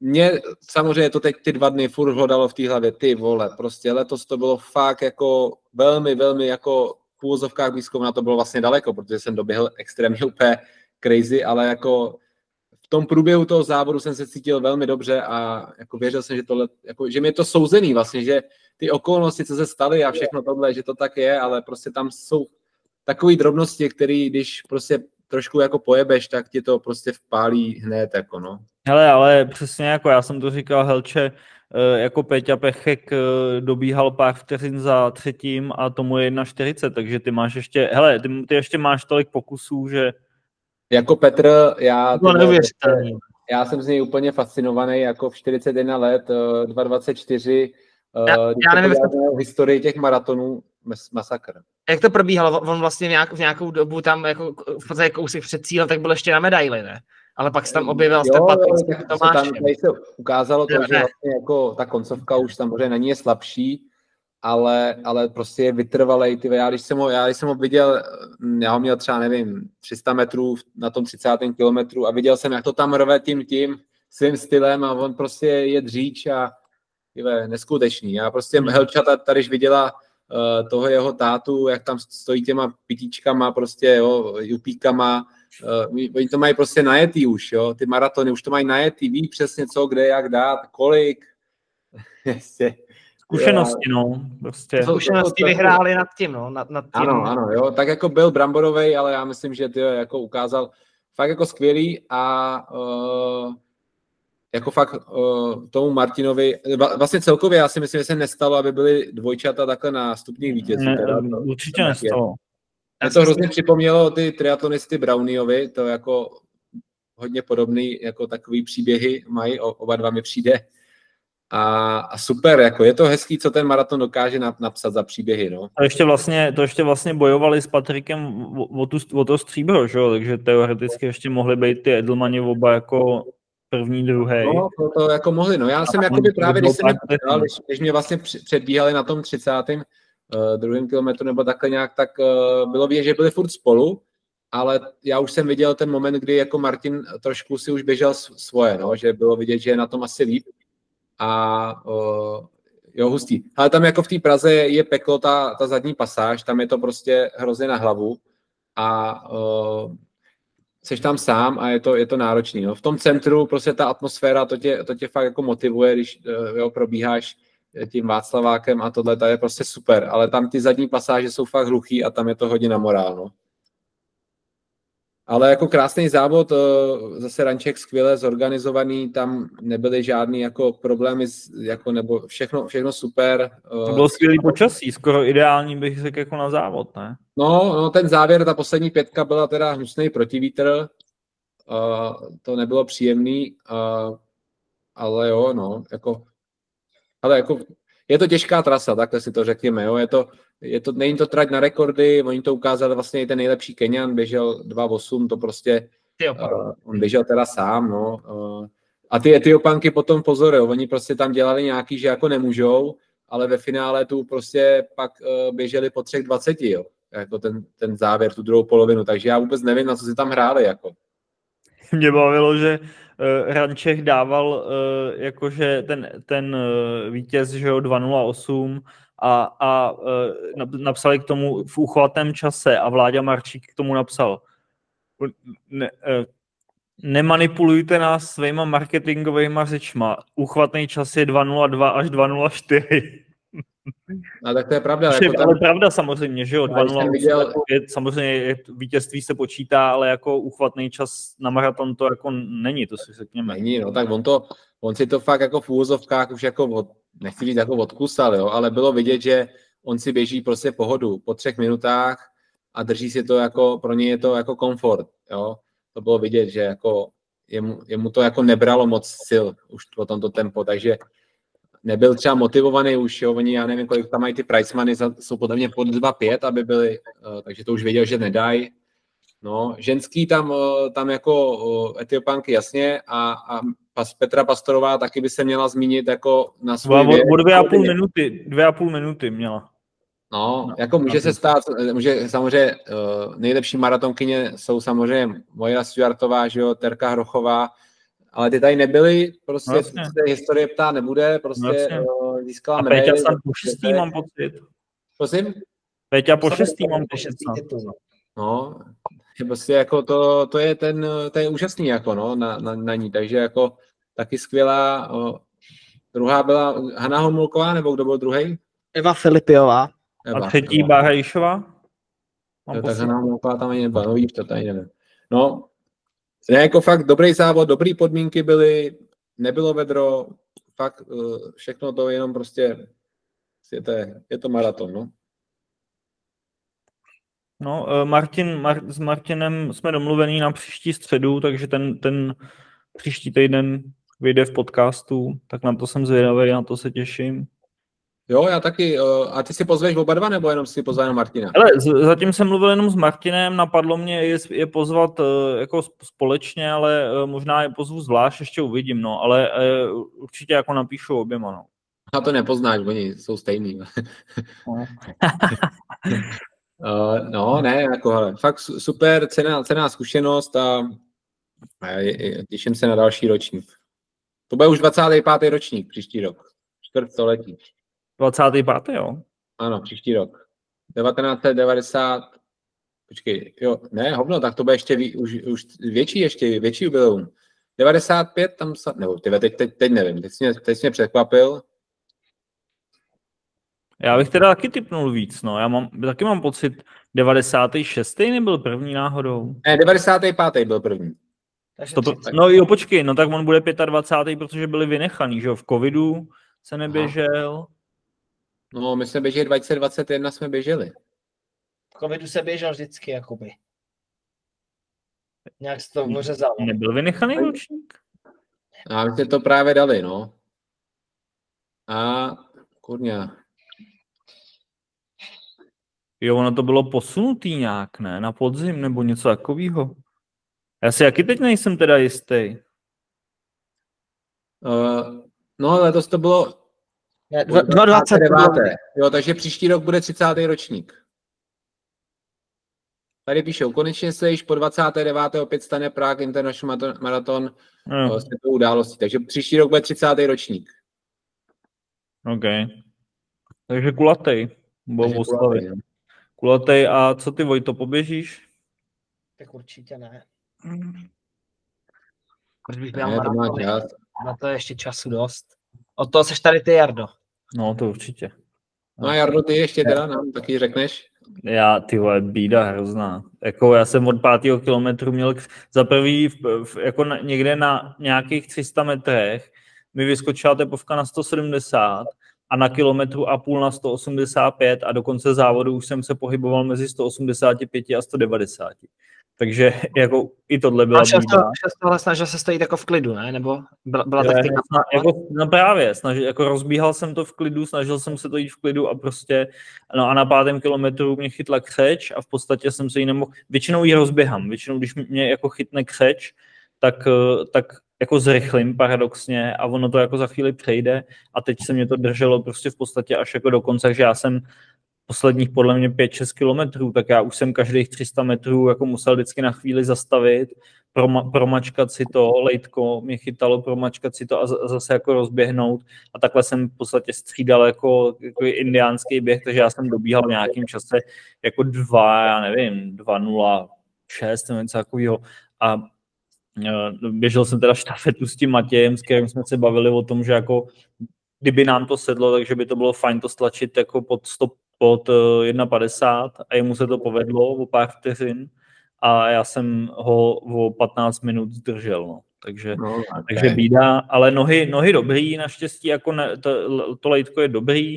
mě samozřejmě to teď ty dva dny furt hledalo v té hlavě, ty vole, prostě letos to bylo fakt jako velmi, velmi jako v úvozovkách blízko, na to bylo vlastně daleko, protože jsem doběhl extrémně úplně crazy, ale jako v tom průběhu toho závodu jsem se cítil velmi dobře a jako věřil jsem, že, tohle, jako, že mi je to souzený vlastně, že ty okolnosti, co se staly a všechno tohle, že to tak je, ale prostě tam jsou takové drobnosti, které když prostě trošku jako pojebeš, tak ti to prostě vpálí hned, jako no. Hele, ale přesně jako já jsem to říkal, Helče, jako Péťa Pechek dobíhal pár vteřin za třetím a tomu je jedna čtyřicet, takže ty máš ještě, hele, ty, ty ještě máš tolik pokusů, že... Jako Petr, já, tyhle, já jsem z něj úplně fascinovaný, jako v čtyřicet jedna let, dva dvacet čtyři, já, já nevím, v historii těch maratonů, masakr. Jak to probíhalo? On vlastně v, nějak, v nějakou dobu tam jako v podstatě kousek před cílem, tak byl ještě na medaili, ne? Ale pak se tam objevil s Patrickým Tomášem. Tam se ukázalo to, jo, že vlastně jako ta koncovka už samozřejmě na ní je slabší, ale, ale prostě je vytrvalej. Ty, já, když jsem ho, já když jsem ho viděl, já ho měl třeba, nevím, tři sta metrů na tom třicátém kilometru a viděl jsem, jak to tam rve tím tím svým stylem a on prostě je dříč a je neskutečný. Já prostě hmm. Helča tady viděla uh, toho jeho tátu, jak tam stojí těma pitíčkama, prostě jo, jupíkama. Uh, oni to mají prostě najetý už, jo, ty maratony už to mají najetý, ví přesně co, kde, jak dát, kolik. Zkušenosti, no. Prostě. Zkušenosti vyhráli nad tím, no. Nad, nad tím. Ano, ano, jo, tak jako byl bramborovej, ale já myslím, že ty jako ukázal fakt jako skvělý a uh, jako fakt uh, tomu Martinovi, vlastně celkově já si myslím, že se nestalo, aby byly dvojčata takhle na stupních vítězů. Ne, teda, to, určitě to nestalo. Mě to hrozně připomnělo ty triatlonisty Browniovi, to jako hodně podobný, jako takový příběhy mají, oba dva mi přijde. A, a super, jako je to hezký, co ten maraton dokáže napsat za příběhy, no. A ještě vlastně, to ještě vlastně bojovali s Patrikem o, tu, o to stříbro, že jo, takže teoreticky ještě mohli být ty Edelmani oba jako první, druhý. No, to, to jako mohli, no. Já jsem jakoby právě, když, jsem mě, když, když mě vlastně předbíhali na tom třicátém Uh, druhém kilometru nebo takhle nějak, tak uh, bylo vidět, že byli furt spolu, ale já už jsem viděl ten moment, kdy jako Martin trošku si už běžel svoje, no, že bylo vidět, že je na tom asi líp a uh, jo, hustý. Ale tam jako v té Praze je peklo ta, ta zadní pasáž, tam je to prostě hrozně na hlavu a uh, seš tam sám a je to, je to náročný. No. V tom centru prostě ta atmosféra, to tě, to tě fakt jako motivuje, když uh, jo, probíháš tím Václavákem a tohle, to je prostě super, ale tam ty zadní pasáže jsou fakt hluchý a tam je to hodně na morál, no. Ale jako krásný závod, zase ranček skvěle zorganizovaný, tam nebyly žádný jako problémy, jako nebo všechno, všechno super. To bylo skvělý počasí, skoro ideální bych řekl jako na závod, ne? No, no ten závěr, ta poslední pětka byla teda hnusný protivítr, to nebylo příjemný, ale jo, no, jako ale jako je to těžká trasa, takhle si to řekněme, jo, je to, je to, není to trať na rekordy, oni to ukázali vlastně i ten nejlepší Kenian, běžel dva osm, to prostě, uh, on běžel teda sám, no, uh, a ty Etiopanky potom pozor, jo, oni prostě tam dělali nějaký, že jako nemůžou, ale ve finále tu prostě pak uh, běželi po třech dvaceti, jo, jako ten, ten závěr, tu druhou polovinu, takže já vůbec nevím, na co si tam hráli, jako. Mě bavilo, že uh, Ranček dával uh, jakože ten, ten uh, vítěz, že jo, dva nula osm a, a uh, napsali k tomu v uchvatném čase a Vláďa Marčík k tomu napsal ne, uh, nemanipulujte nás svýma marketingovejma řečma, uchvatný čas je dva nula dva až dva nula čtyři. No tak to je pravda. Jako tam... Ale pravda samozřejmě, že jo, dva nula viděl... je, samozřejmě je, vítězství se počítá, ale jako uchvatný čas na maraton to jako není, to si řekněme. Není, no tak on to, on si to fakt jako v úvozovkách už jako, od, nechci říct jako odkusal, jo, ale bylo vidět, že on si běží prostě pohodu po třech minutách a drží si to jako, pro něj je to jako komfort, jo. To bylo vidět, že jako jemu, jemu to jako nebralo moc sil už po tomto tempo, takže nebyl třeba motivovaný už, jo, oni, já nevím, kolik tam mají ty pricemany, jsou podle mě pod dva pět, aby byli, uh, takže to už věděl, že nedají. No, ženský tam, uh, tam jako uh, Etiopanky jasně a, a pas, Petra Pastorová taky by se měla zmínit jako na svůj věk. O dvě a půl minuty, dvě a půl minuty měla. No, no jako může se stát, může samozřejmě uh, nejlepší maratonkyně jsou samozřejmě Moira Stuartová, že jo, Terka Hrochová, ale ty tady nebyly, prostě No, se historie ptá nebude, prostě no, získala a medaili. Péťa jsem po šestý, mám pocit. Prosím? Péťa po šestý, mám pocit. No, prostě jako to, to je ten, to je úžasný jako no, na, na, na ní, takže jako taky skvělá. O, druhá byla Hana Homolková, nebo kdo byl druhý? Eva Filipiová. Eva, a třetí Bára Jišová? Tak Hana Homolková tam ani nebyla, no víš, to tady nevím. No, ne, jako fakt dobrý závod, dobrý podmínky byly, nebylo vedro, fakt všechno to jenom prostě, je to, je to maraton, no. No, Martin, Mar, s Martinem jsme domluvení na příští středu, takže ten, ten příští týden vyjde v podcastu, tak na to jsem zvědavý, na to se těším. Jo, já taky. A ty si pozveš oba dva, nebo jenom si pozveš jenom Martina? Ale zatím jsem mluvil jenom s Martinem, napadlo mě je, je pozvat jako společně, ale možná je pozvu zvlášť, ještě uvidím, no, ale určitě jako napíšu oběma, no. A to nepoznáš, oni jsou stejný. No. Uh, no, ne, jako hele, fakt super, cená, cená zkušenost a, a je, je, těším se na další ročník. To bude už dvacátý pátý ročník příští rok, čtvrt století. dvacátý pátý jo? Ano, příští rok. devatenáct set devadesát, počkej, jo, ne, hovno, tak to bude ještě ví, už, už větší, ještě větší jubileum. devadesát pět tam, nebo teď, teď, teď nevím, teď jsi mě, teď jsi mě překvapil. Já bych teda taky tipnul víc, no. Já mám, taky mám pocit, devadesátý šestý nebyl první náhodou? Ne, devadesátý pátý byl první. Stop, no jo, počkej, no tak on bude dvacátý pátý, protože byli vynechaný, že jo, v covidu se neběžel. Aha. No, my jsme běželi dva tisíce dvacet jedna, jsme běželi. V covidu se běžel vždycky, jakoby. Nějak se to ořezalo. Nebyl vynechaný ročník? A my jsme to právě dali, no. A kurňa. Jo, ono to bylo posunutý nějak, ne? Na podzim nebo něco takového. Já si jaký teď nejsem teda jistý. Uh, no, letos to bylo dvacet devět. Jo, takže příští rok bude třicátý ročník. Tady píšou, konečně se již po dvacátém devátém opět stane Prague International Marathon no. světovou událostí. Takže příští rok bude třicátý ročník. OK. Takže kulatej. Takže kulatej. Kulatej. A co ty, Vojto, poběžíš? Tak určitě ne. Proč bych ne, to má čas. Na to je ještě času dost. Od toho seš tady ty, Jardo. No, to určitě. No a Jardo, ty ještě teda nám taky řekneš? Já, ty vole, bída hrozná. Jako já jsem od pátého kilometru měl za prvý v, v, jako na, někde na nějakých tři sta metrech mi vyskočila tepovka na sto sedmdesát a na kilometru a půl na sto osmdesát pět a do konce závodu už jsem se pohyboval mezi sto osmdesát pět a sto devadesát. Takže jako i tohle byla bída. A často snažil se stojit jako v klidu, ne? Nebo byla, byla taktika? Jako, no právě, snažil, jako rozbíhal jsem to v klidu, snažil jsem se to jít v klidu a prostě, no a na pátém kilometru mě chytla křeč a v podstatě jsem se jí nemohl, většinou ji rozběhám, většinou když mě jako chytne křeč, tak, tak jako zrychlím paradoxně a ono to jako za chvíli přejde a teď se mě to drželo prostě v podstatě až jako do konce, takže já jsem posledních podle mě pět šest kilometrů, tak já už jsem každých tři sta metrů jako musel vždycky na chvíli zastavit, proma, promačkat si to, lejtko mě chytalo, promačkat si to a zase jako rozběhnout a takhle jsem v podstatě střídal jako, jako indiánský běh, takže já jsem dobíhal v nějakým čase jako dva, já nevím, dva nula šest nebo něco takového a běžel jsem teda štafetu s tím Matějem, s kterým jsme se bavili o tom, že jako kdyby nám to sedlo, takže by to bylo fajn to stlačit jako pod sto pod jedna padesát a jemu se to povedlo o pár vteřin a já jsem ho o patnáct minut zdržel, no. Takže, no, okay. takže bída, ale nohy, nohy dobrý, naštěstí jako ne, to, to lejtko je dobrý,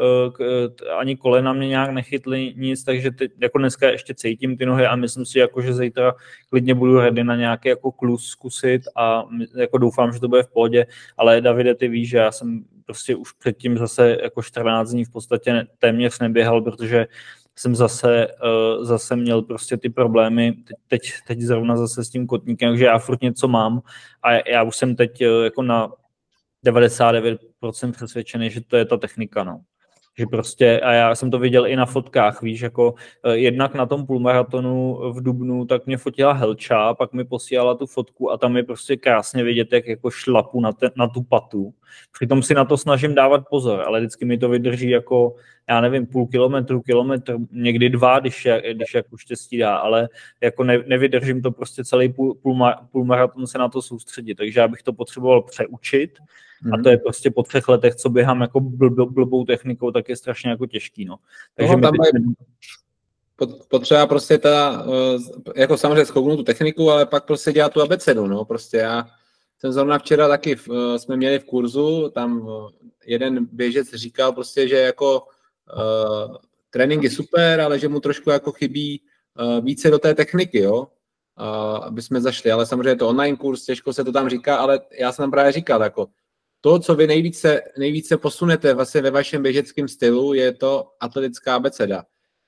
ani kolena mě nějak nechytly nic, takže teď, jako dneska ještě cítím ty nohy a myslím si, jako, že zítra klidně budu ready na nějaký jako klus zkusit a jako doufám, že to bude v pohodě, ale Davide, ty víš, že já jsem prostě už předtím zase jako čtrnáct dní v podstatě téměř neběhal, protože jsem zase, uh, zase měl prostě ty problémy, teď, teď zrovna zase s tím kotníkem, takže já furt něco mám a já už jsem teď uh, jako na devadesát devět procent přesvědčený, že to je ta technika, no. Že prostě, a já jsem to viděl i na fotkách, víš, jako jednak na tom půlmaratonu v dubnu, tak mě fotila Helča, pak mi posílala tu fotku a tam je prostě krásně vidět, jak jako šlapu na, te, na tu patu. Přitom si na to snažím dávat pozor, ale vždycky mi to vydrží jako, já nevím, půl kilometru, kilometr, někdy dva, když, když jako štěstí dá, ale jako ne, nevydržím to prostě celý půl, půlma, půlmaraton se na to soustředit, takže já bych to potřeboval přeučit. A to je prostě po třech letech, co běhám jako blb, blbou technikou, tak je strašně jako těžký, no. Takže no, tam teď... je potřeba prostě ta, jako samozřejmě zkouknout tu techniku, ale pak prostě dělat tu abecedu, no. Prostě já jsem zrovna včera taky, jsme měli v kurzu, tam jeden běžec říkal prostě, že jako uh, trénink je super, ale že mu trošku jako chybí uh, více do té techniky, jo. Uh, aby jsme zašli, ale samozřejmě je to online kurz, těžko se to tam říká, ale já jsem tam právě říkal, jako to, co vy nejvíce, nejvíce posunete vlastně ve vašem běžeckém stylu, je to atletická abeceda.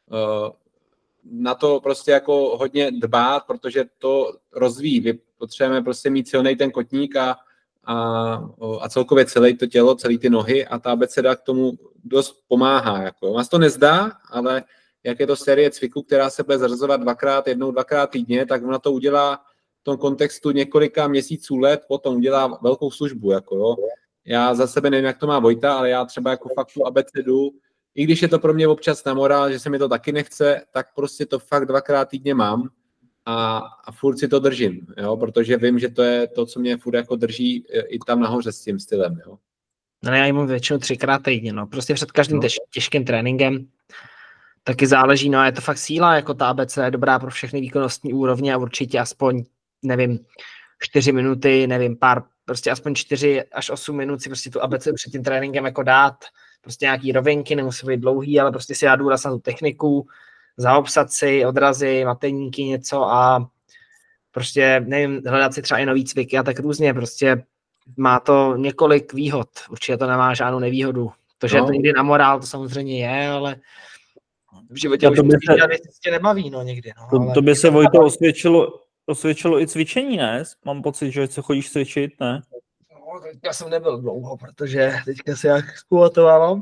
Na to prostě jako hodně dbát, protože to rozvíjí. Vy potřebujeme prostě mít silnej ten kotník a, a, a celkově celé to tělo, celé ty nohy a ta abeceda k tomu dost pomáhá. Jako. Vás to nezdá, ale jak je to série cviků, která se bude zařazovat dvakrát, jednou, dvakrát týdně, tak ona to udělá v tom kontextu několika měsíců let, potom udělá velkou službu. Jako, jo. Já za sebe nevím, jak to má Vojta, ale já třeba jako fakt tu abecedu, i když je to pro mě občas na morál, že se mi to taky nechce, tak prostě to fakt dvakrát týdně mám a, a furt si to držím, jo, protože vím, že to je to, co mě furt jako drží i tam nahoře s tím stylem, jo. No já ji mám většinou třikrát týdně, no, prostě před každým no. těžkým tréninkem taky záleží, no a je to fakt síla, jako ta A B C je dobrá pro všechny výkonnostní úrovně a určitě aspoň, nevím, čtyři minuty, nevím, pár, prostě aspoň čtyři až osm minut si prostě tu A B C před tím tréninkem jako dát, prostě nějaký rovinky, nemusí být dlouhý, ale prostě si já důraz na tu techniku, zaobsat si odrazy, mateníky, něco a prostě, nevím, hledat si třeba i nový cviky a tak různě, prostě má to několik výhod, určitě to nemá žádnou nevýhodu. To, že no. je to někdy na morál, to samozřejmě je, ale v životě už se... tě nebaví, no někdy. No, to, ale... to by se, Vojto, osvědčilo, osvědčilo i cvičení, ne? Mám pocit, že se chodíš cvičit, ne? No, teďka jsem nebyl dlouho, protože teďka se jak zkulatovávám.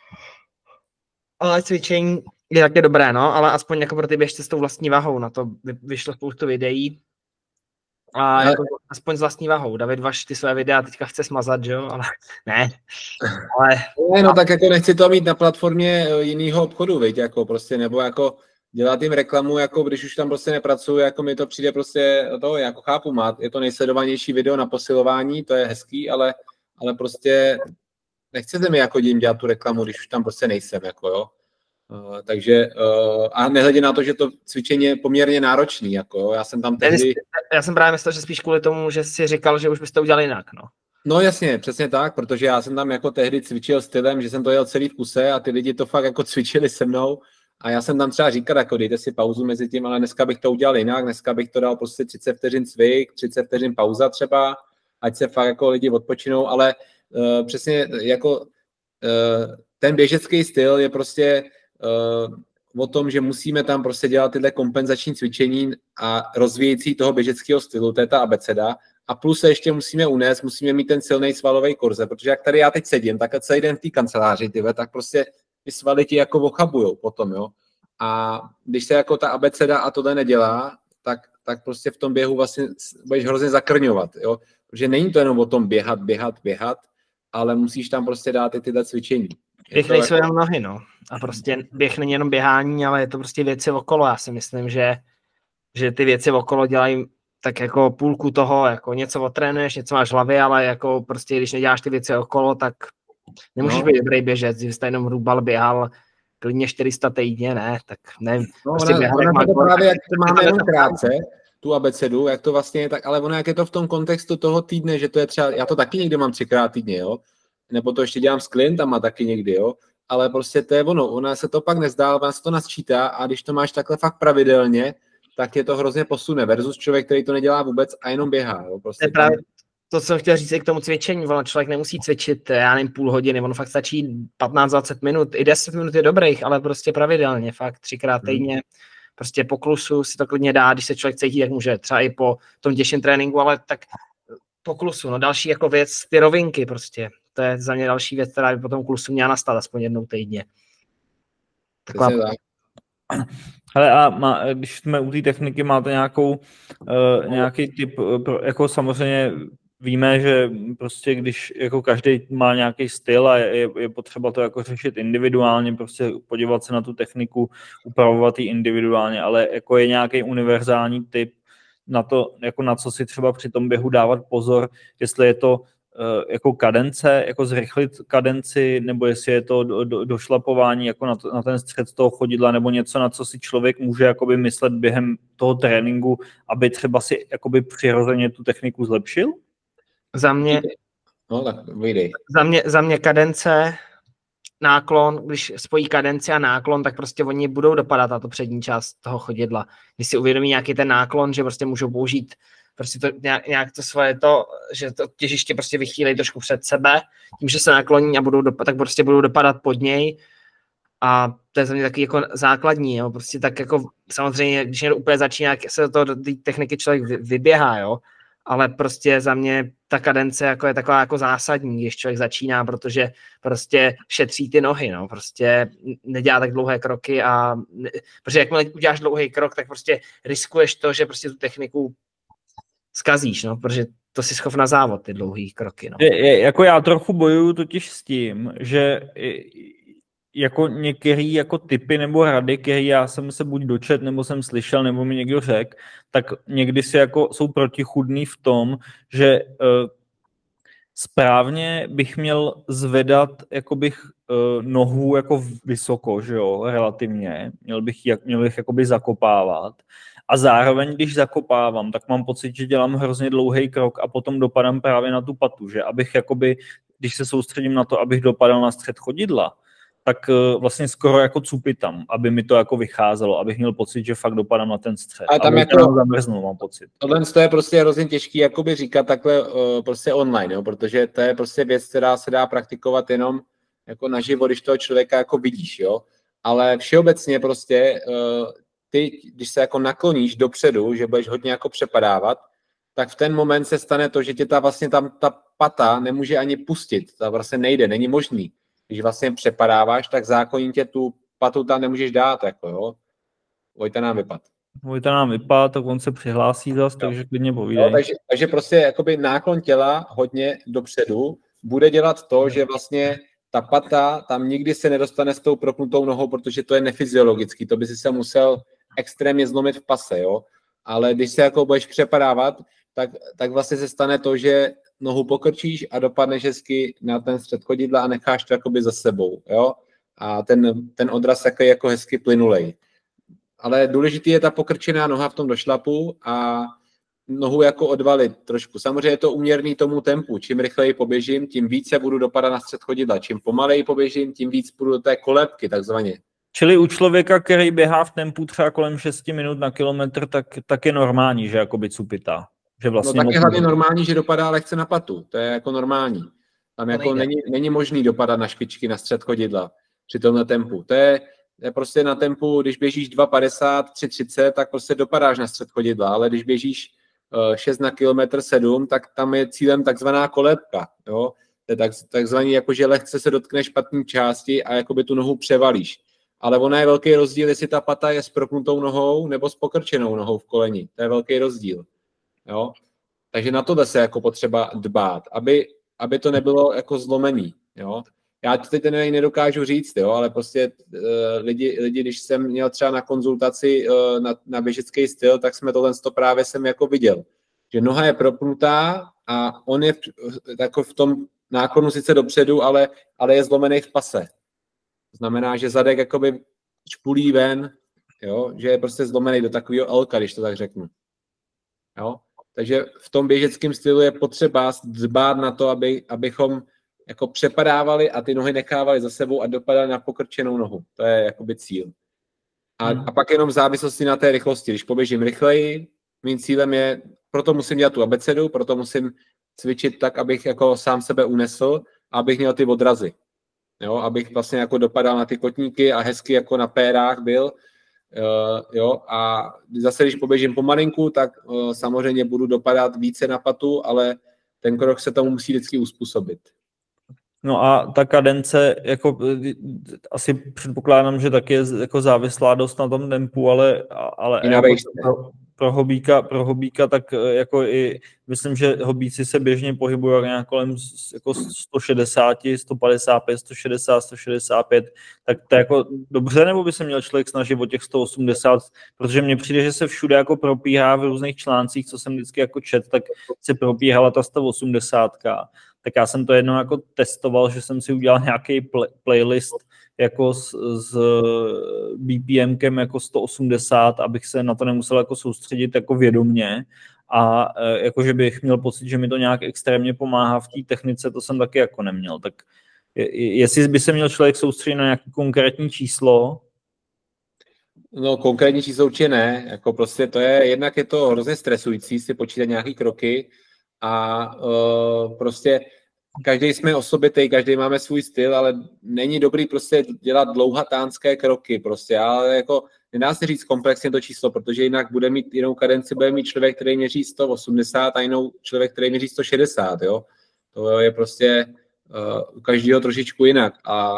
Ale cvičení je také dobré, no, ale aspoň jako pro ty běžce s tou vlastní váhou, na to vyšlo spoustu videí. A ale... jako aspoň s vlastní váhou. David Vaš ty své videa teďka chce smazat, jo, ale ne. Ale... Ne, no tak jako nechci to mít na platformě jiného obchodu, viď, jako prostě, nebo jako dělat jim reklamu, jako když už tam prostě nepracuju, jako mi to přijde prostě to, jako chápu, má, je to nejsledovanější video na posilování, to je hezký, ale, ale prostě nechcete mi jako jim dělat tu reklamu, když už tam prostě nejsem, jako jo. Uh, takže uh, a nehledě na to, že to cvičení je poměrně náročný, jako jo. Já jsem tam tehdy... Já jsem právě myslel, že spíš kvůli tomu, že jsi říkal, že už byste to udělali jinak, no. No jasně, přesně tak, protože já jsem tam jako tehdy cvičil stylem, že jsem to jel celý v kuse a ty lidi to fakt jako cvičili se mnou a já jsem tam třeba říkal, jako dejte si pauzu mezi tím, ale dneska bych to udělal jinak, dneska bych to dal prostě třicet vteřin cvik, třicet vteřin pauza třeba, ať se fakt jako lidi odpočinou, ale uh, přesně jako uh, ten běžecký styl je prostě uh, o tom, že musíme tam prostě dělat tyhle kompenzační cvičení a rozvíjející toho běžeckého stylu, to je ta abeceda. A plus se ještě musíme unést, musíme mít ten silný svalový kurze, protože jak tady já teď sedím, tak celý den v té kanceláři, tyhle, tak prostě ty svaly ti jako ochabujou potom, jo. A když se jako ta abeceda a tohle nedělá, tak, tak prostě v tom běhu vlastně budeš hrozně zakrňovat, jo. Protože není to jenom o tom běhat, běhat, běhat, ale musíš tam prostě dát i tyhle cvičení. Běh nejsou jako... jenom nohy, no. A prostě běh není jenom běhání, ale je to prostě věci okolo. Já si myslím, že, že ty věci okolo dělají tak jako půlku toho, jako něco otrénuješ, něco máš v hlavě, ale jako prostě když neděláš ty věci okolo, tak nemůžeš no. být dobrý běžec, když jste jenom hrubal, běhal klidně čtyři sta týdně, ne, tak nevím. No, prostě ona, běhal, ona jak to má... právě, jak to máme jenom krátce, tu abecedu, jak to vlastně je, tak, ale ono jak je to v tom kontextu toho týdne, že to je třeba, já to taky někdy mám třikrát týdně, jo, nebo to ještě dělám s klientama taky někdy, jo, ale prostě to je ono, ona se to pak nezdá, ona se to nasčítá a když to máš takhle fakt pravidelně, tak je to hrozně posune versus člověk, který to nedělá vůbec a jenom běhá. Jo? Prostě to je právě to, co jsem chtěl říct i k tomu cvičení, ono člověk nemusí cvičit, já nevím, půl hodiny, ono fakt stačí patnáct dvacet minut, i deset minut je dobrých, ale prostě pravidelně, fakt třikrát týdně, hmm. prostě po klusu si to klidně dá, když se člověk cítí, jak může, třeba i po tom těžším tréninku, ale tak po klusu, no další jako věc, ty rovinky prostě, to je za mě další věc, která by potom klusu měla nastat aspoň jednou týdně. Taková... Hele, a má, když jsme u té techniky, máte nějakou, uh, nějaký typ, uh, jako samozřejmě víme, že prostě když jako každý má nějaký styl a je, je potřeba to jako řešit individuálně, prostě podívat se na tu techniku, upravovat ji individuálně, ale jako je nějaký univerzální typ na to, jako na co si třeba při tom běhu dávat pozor, jestli je to jako kadence, jako zrychlit kadenci, nebo jestli je to do, do, došlapování jako na, to, na ten střed toho chodidla, nebo něco, na co si člověk může jakoby myslet během toho tréninku, aby třeba si jakoby přirozeně tu techniku zlepšil? Za mě, no, tak za mě, za mě kadence, náklon, když spojí kadenci a náklon, tak prostě oni budou dopadat na to přední část toho chodidla. Když si uvědomí nějaký ten náklon, že prostě můžou použít prostě to nějak, nějak to svoje to, že to těžiště prostě vychýlej trošku před sebe, tím, že se nakloní a budou dopadat, tak prostě budou dopadat pod něj a to je za mě taky jako základní, jo, prostě tak jako samozřejmě, když někdo úplně začíná, jak se do té techniky člověk vyběhá, jo, ale prostě za mě ta kadence jako je taková jako zásadní, když člověk začíná, protože prostě šetří ty nohy, no, prostě nedělá tak dlouhé kroky a, protože jakmile uděláš dlouhý krok, tak prostě riskuješ to, že prostě tu techniku zkazíš, no, protože to si schov na závod, ty dlouhý kroky, no. Je, je, jako já trochu bojuju totiž s tím, že jako některý jako typy nebo rady, které já jsem se buď dočet, nebo jsem slyšel, nebo mi někdo řekl, tak někdy si jako jsou protichůdný v tom, že uh, správně bych měl zvedat jako bych uh, nohu jako vysoko, že jo, relativně, měl bych, jak, měl bych jakoby zakopávat. A zároveň, když zakopávám, tak mám pocit, že dělám hrozně dlouhý krok a potom dopadám právě na tu patu, že abych jakoby, když se soustředím na to, abych dopadal na střed chodidla, tak vlastně skoro jako cupitám, aby mi to jako vycházelo, abych měl pocit, že fakt dopadám na ten střed. A tam jako zamrznul, mám pocit. Tohle je prostě hrozně těžký jakoby říkat takhle uh, prostě online, jo, protože to je prostě věc, která se dá praktikovat jenom jako naživo, když toho člověka jako vidíš, jo. Ale všeobecně prostě uh, ty, když se jako nakloníš dopředu, že budeš hodně jako přepadávat, tak v ten moment se stane to, že tě ta vlastně tam ta pata nemůže ani pustit, ta vlastně nejde, není možný. Když vlastně přepadáváš, tak zákonitě tu patu tam nemůžeš dát, jako jo. Vojta nám vypad. Vojta nám vypad, tak on se přihlásí zas, takže klidně povídej. Jo, takže, takže prostě jakoby náklon těla hodně dopředu bude dělat to, že vlastně ta pata tam nikdy se nedostane s tou propnutou nohou, protože to je nefyziologický, to by si se musel extrémně zlomit v pase, jo. Ale když se jako budeš přepadávat, tak, tak vlastně se stane to, že nohu pokrčíš a dopadneš hezky na ten střed chodidla a necháš to jakoby za sebou, jo. A ten, ten odraz je jako hezky plynulej. Ale důležitý je ta pokrčená noha v tom došlapu a nohu jako odvalit trošku. Samozřejmě je to uměrný tomu tempu. Čím rychleji poběžím, tím více budu dopadat na střed chodidla. Čím pomaleji poběžím, tím víc budu do té kolébky, takzvaně. Čili u člověka, který běhá v tempu třeba kolem šesti minut na kilometr, tak, tak je normální, že jakoby cupitá. Že vlastně no tak je hlavně normální, že dopadá lehce na patu. To je jako normální. Tam jako není, není možný dopadat na špičky, na střed chodidla při tomhle tempu. To je, je prostě na tempu, když běžíš dva padesát, tři třicet, tak prostě dopadáš na střed chodidla, ale když běžíš uh, šest na kilometr sedm, tak tam je cílem takzvaná kolébka. Jo? To je tak, takzvaný, jako že lehce se dotkneš špatné části a jakoby tu nohu převalíš. Ale ona je velký rozdíl, jestli ta pata je s propnutou nohou nebo s pokrčenou nohou v koleni. To je velký rozdíl. Jo? Takže na tohle se jako potřeba dbát, aby, aby to nebylo jako zlomený. Jo? Já to teď nedokážu říct, jo? Ale prostě uh, lidi, lidi, když jsem měl třeba na konzultaci uh, na, na běžecký styl, tak jsme tohle to právě jsem jako viděl. Že noha je propnutá a on je v, jako v tom náklonu sice dopředu, ale, ale je zlomený v pase. To znamená, že zadek jakoby špulí ven, jo? Že je prostě zlomený do takového elka, když to tak řeknu. Jo? Takže v tom běžeckém stylu je potřeba dbát na to, aby, abychom jako přepadávali a ty nohy nechávali za sebou a dopadali na pokrčenou nohu. To je jakoby cíl. A, hmm. a pak jenom v závislosti na té rychlosti. Když poběžím rychleji, mým cílem je, proto musím dělat tu abecedu, proto musím cvičit tak, abych jako sám sebe unesl a abych měl ty odrazy. Jo? Abych vlastně jako dopadal na ty kotníky a hezky jako na pérách byl. Uh, jo, a zase, když poběžím pomalinku, tak uh, samozřejmě budu dopadat více na patu, ale ten krok se tomu musí vždycky uspůsobit. No a ta kadence, jako asi předpokládám, že taky je jako závislá dost na tom tempu, ale, ale jako pro, pro, hobíka, pro hobíka, tak jako i myslím, že hobíci se běžně pohybují nějak kolem jako sto šedesát, sto padesát pět, sto šedesát, sto šedesát pět, tak to je jako dobře, nebo by se měl člověk snažit o těch sto osmdesát, protože mně přijde, že se všude jako propíhá v různých článcích, co jsem vždycky jako čet, tak se propíhala ta sto osmdesát. Tak já jsem to jednou jako testoval, že jsem si udělal nějaký play, playlist jako s, s BPMkem jako sto osmdesát, abych se na to nemusel jako soustředit jako vědomně a jakože bych měl pocit, že mi to nějak extrémně pomáhá v té technice, to jsem taky jako neměl. Tak jestli by se měl člověk soustředit na nějaké konkrétní číslo? No konkrétní číslo určitě ne, jako prostě to je, jednak je to hrozně stresující si počítat nějaký kroky, a uh, prostě každý jsme osobitý, každý máme svůj styl, ale není dobrý prostě dělat dlouhatánské kroky prostě, ale jako nedá se říct komplexně to číslo, protože jinak bude mít jinou kadenci, bude mít člověk, který měří sto osmdesát a jinou člověk, který měří sto šedesát, jo. To je prostě uh, u každého trošičku jinak a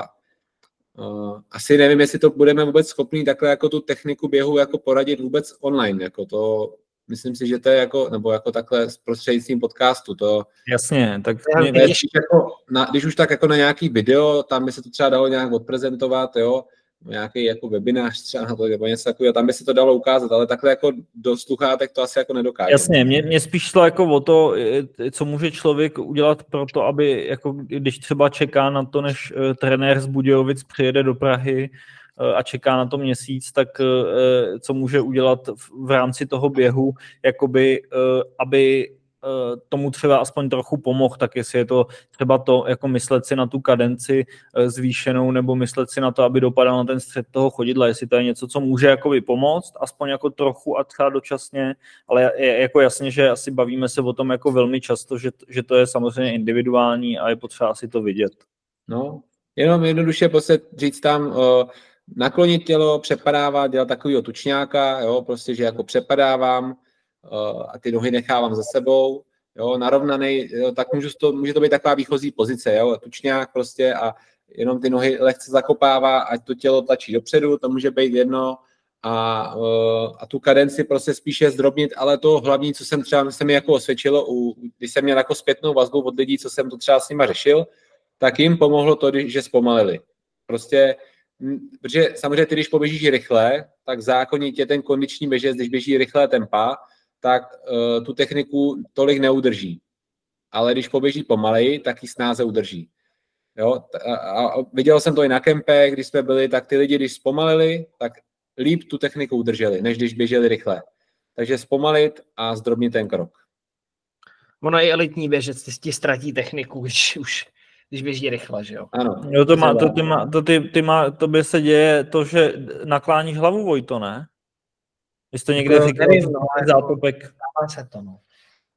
uh, asi nevím, jestli to budeme vůbec schopní takhle jako tu techniku běhu jako poradit vůbec online, jako to. Myslím si, že to je jako, nebo jako takhle prostřednictvím podcastu, to... Jasně, tak... Mě, když, jako na, když už tak jako na nějaký video, tam by se to třeba dalo nějak odprezentovat, jo, nějaký jako webinář třeba na to, nebo něco takového, tam by se to dalo ukázat, ale takhle jako do sluchátek to asi jako nedokáže. Jasně, mě, mě spíš šlo jako o to, co může člověk udělat pro to, aby, jako když třeba čeká na to, než trenér z Budějovic přijede do Prahy, a čeká na to měsíc, tak co může udělat v rámci toho běhu, jakoby, aby tomu třeba aspoň trochu pomohl, tak jestli je to třeba to, jako myslet si na tu kadenci zvýšenou, nebo myslet si na to, aby dopadal na ten střed toho chodidla, jestli to je něco, co může jakoby pomoct, aspoň jako trochu a třeba dočasně, ale je jako jasně, že asi bavíme se o tom jako velmi často, že, že to je samozřejmě individuální a je potřeba si to vidět. No, jenom jednoduše prostě říct tam, uh... naklonit tělo, přepadávat, dělat takovýho tučňáka, jo, prostě, že jako přepadávám uh, a ty nohy nechávám za sebou, jo, narovnaný, jo, tak můžu to, může to být taková výchozí pozice, jo, tučňák prostě a jenom ty nohy lehce zakopává, ať to tělo tlačí dopředu, to může být jedno a, uh, a tu kadenci prostě spíše zdrobnit, ale to hlavní, co jsem třeba, se mi jako osvědčilo, u, když jsem měl jako zpětnou vazbu od lidí, co jsem to třeba s nima řešil, tak jim pomohlo to, že zpomalili. Prostě protože samozřejmě ty, když poběžíš rychle, tak zákonitě ten kondiční běžec, když běží rychlé tempa, tak uh, tu techniku tolik neudrží. Ale když poběží pomaleji, tak ji snáze udrží. Jo? A, a viděl jsem to i na kempech, když jsme byli, tak ty lidi, když zpomalili, tak líp tu techniku udrželi, než když běželi rychle. Takže zpomalit a zdrobnit ten krok. Ono i elitní běžec ti ztratí techniku, když už když běží rychle, že jo? Ano. Jo, to má, to, ty má, to, ty, ty má, to by se děje to, že nakláníš hlavu, Vojto, ne? Jsi to někde no, říkal, nevím, no, zátopek. Dává se to, no.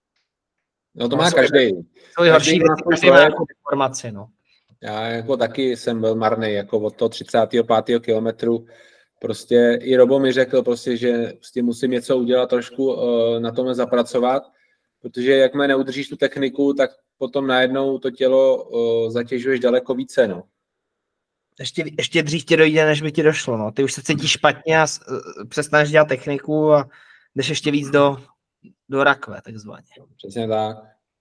No to má každý. To je horší věci, každý má jako informaci, no. Já jako taky jsem byl marný, jako od toho třicátého pátého kilometru. Prostě i Robo mi řekl, prostě, že s tím musím něco udělat, trošku uh, na tom zapracovat, protože jakmile neudržíš tu techniku, tak potom najednou to tělo uh, zatěžuješ daleko více, no. Ještě, ještě dřív tě dojde, než by ti došlo, no. Ty už se cítíš špatně a uh, přestaneš dělat techniku a jdeš ještě víc do, do rakve, takzvaně. Přesně tak.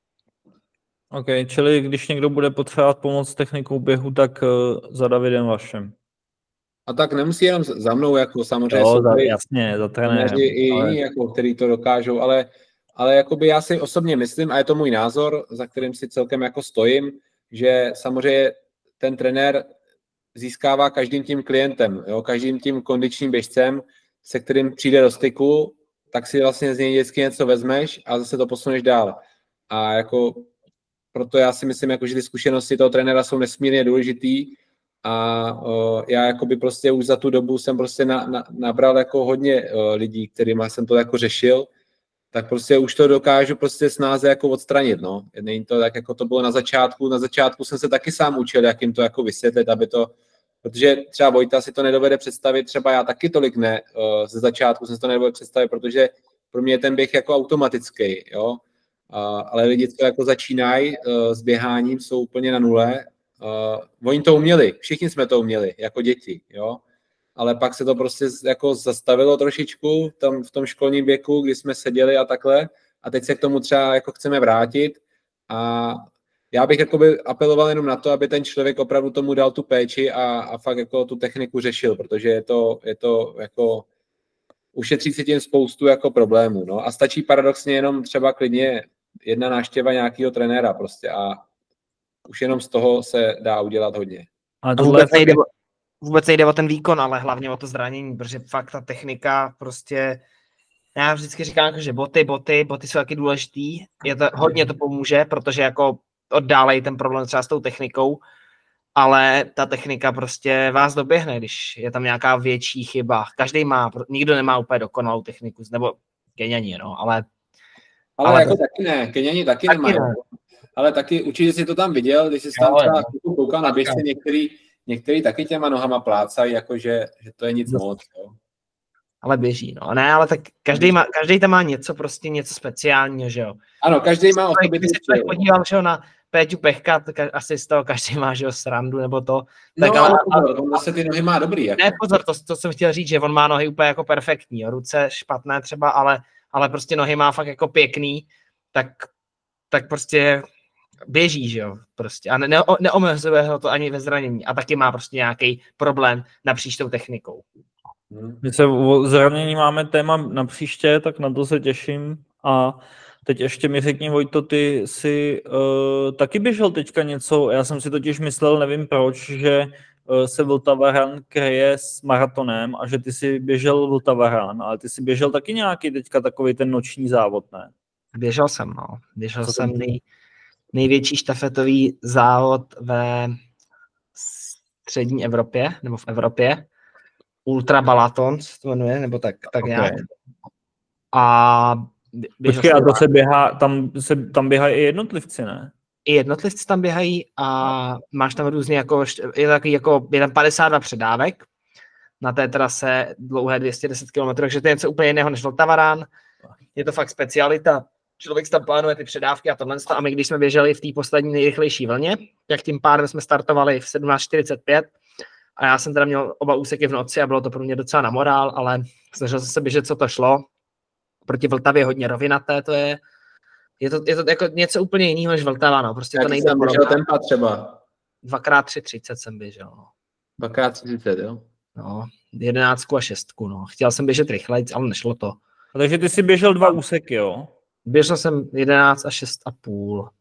OK, čili když někdo bude potřebovat pomoc s technikou běhu, tak uh, za Davidem Vašem. A tak nemusí jenom za mnou, jako samozřejmě jo, jsou za, jasně, za trenérem. I jiní, ale... jako, který to dokážou, ale Ale jakoby já si osobně myslím, a je to můj názor, za kterým si celkem jako stojím, že samozřejmě ten trenér získává každým tím klientem, jo, každým tím kondičním běžcem, se kterým přijde do styku, tak si vlastně z něj vždycky něco vezmeš a zase to posuneš dál. A jako proto já si myslím, jako, že ty zkušenosti toho trenéra jsou nesmírně důležitý a uh, já jakoby prostě už za tu dobu jsem prostě na, na, nabral jako hodně uh, lidí, kterýma jsem to jako řešil, tak prostě už to dokážu prostě snáze jako odstranit, no. Není to tak, jako to bylo na začátku. Na začátku jsem se taky sám učil, jak jim to jako vysvětlit, aby to, protože třeba Vojta si to nedovede představit, třeba já taky tolik ne, uh, ze začátku jsem si to nedovede představit, protože pro mě je ten běh jako automatický, jo. Uh, ale lidi, co jako začínají uh, s běháním, jsou úplně na nule uh, oni to uměli, všichni jsme to uměli, jako děti, jo, ale pak se to prostě jako zastavilo trošičku tam v tom školním věku, kdy jsme seděli a takhle, a teď se k tomu třeba jako chceme vrátit a já bych jakoby apeloval jenom na to, aby ten člověk opravdu tomu dal tu péči a, a fakt jako tu techniku řešil, protože je to, je to jako ušetří si tím spoustu jako problémů, no, a stačí paradoxně jenom třeba klidně jedna návštěva nějakého trenéra prostě a už jenom z toho se dá udělat hodně. A vůbec nejde, vůbec nejde o ten výkon, ale hlavně o to zranění, protože fakt ta technika prostě, já vždycky říkám, že boty, boty, boty jsou taky důležitý, je to, hodně to pomůže, protože jako oddálej ten problém třeba s tou technikou, ale ta technika prostě vás doběhne, když je tam nějaká větší chyba. Každý má, nikdo nemá úplně dokonalou techniku, nebo Keňani, no, ale... Ale, ale jako to... taky ne, Keňani taky, taky nemají. Ne. Ale taky určitě si to tam viděl, když jsi tam třeba koukal na běžce, některý, některý taky těma nohama plácají, jakože že to je nic no. moc. Jo. Ale běží, no. Ne, ale tak každý, má, každý tam má něco, prostě něco speciálního, že jo. Ano, každý má osobitý. Když se člověk podíval, že jo, na Péťu Pechka, tak asi z toho každý má, že jo, srandu, nebo to. Tak, no, ale, ale on zase ty nohy má dobrý. Jako. Ne, pozor, to, to jsem chtěl říct, že on má nohy úplně jako perfektní, jo. Ruce špatné třeba, ale, ale prostě nohy má fakt jako pěkný, tak, tak prostě běží, že jo, prostě. A ne, ne, neomezuje ho to ani ve zranění. A taky má prostě nějaký problém napříč tou technikou. My se o zranění máme téma na příště, tak na to se těším. A teď ještě mi řekni, Vojto, ty jsi uh, taky běžel teďka něco, já jsem si totiž myslel, nevím proč, že uh, se Vltava Run kreje s maratonem a že ty jsi běžel Vltava Run, ale ty jsi běžel taky nějaký teďka takový ten noční závod, ne? Běžel jsem, no. Běžel Co jsem nej, největší štafetový závod ve střední Evropě, nebo v Evropě. Ultra Balaton se to jmenuje, nebo tak, tak okay. nějak. A Počkej, a to se běhá, tam, se, tam běhají i jednotlivci, ne? I jednotlivci tam běhají a máš tam různě jako, je takový jako, je tam padesát dva předávek na té trase dlouhé dvě stě deset kilometrů, takže to je něco úplně jiného než Vltava Run. Je to fakt specialita. Člověk tam plánuje ty předávky a tohle. A my, když jsme běželi v té poslední nejrychlejší vlně, tak tím pádem jsme startovali v sedmnáct čtyřicet pět a já jsem teda měl oba úseky v noci a bylo to pro mě docela na morál, ale snažil jsem se běžet, co to šlo. Proti Vltavě hodně rovinaté, to je, je to, je to jako něco úplně jiného než Vltava, no, prostě jak to nejde. Jak běžel tempa třeba? Dvakrát tři třicet jsem běžel, no. Dvakrát tři třicet, jo? No, jedenáctku a šestku, no. Chtěl jsem běžet rychlejc, ale nešlo to. A takže ty jsi běžel dva úseky, jo? Běžel jsem jedenáct a šest a půl.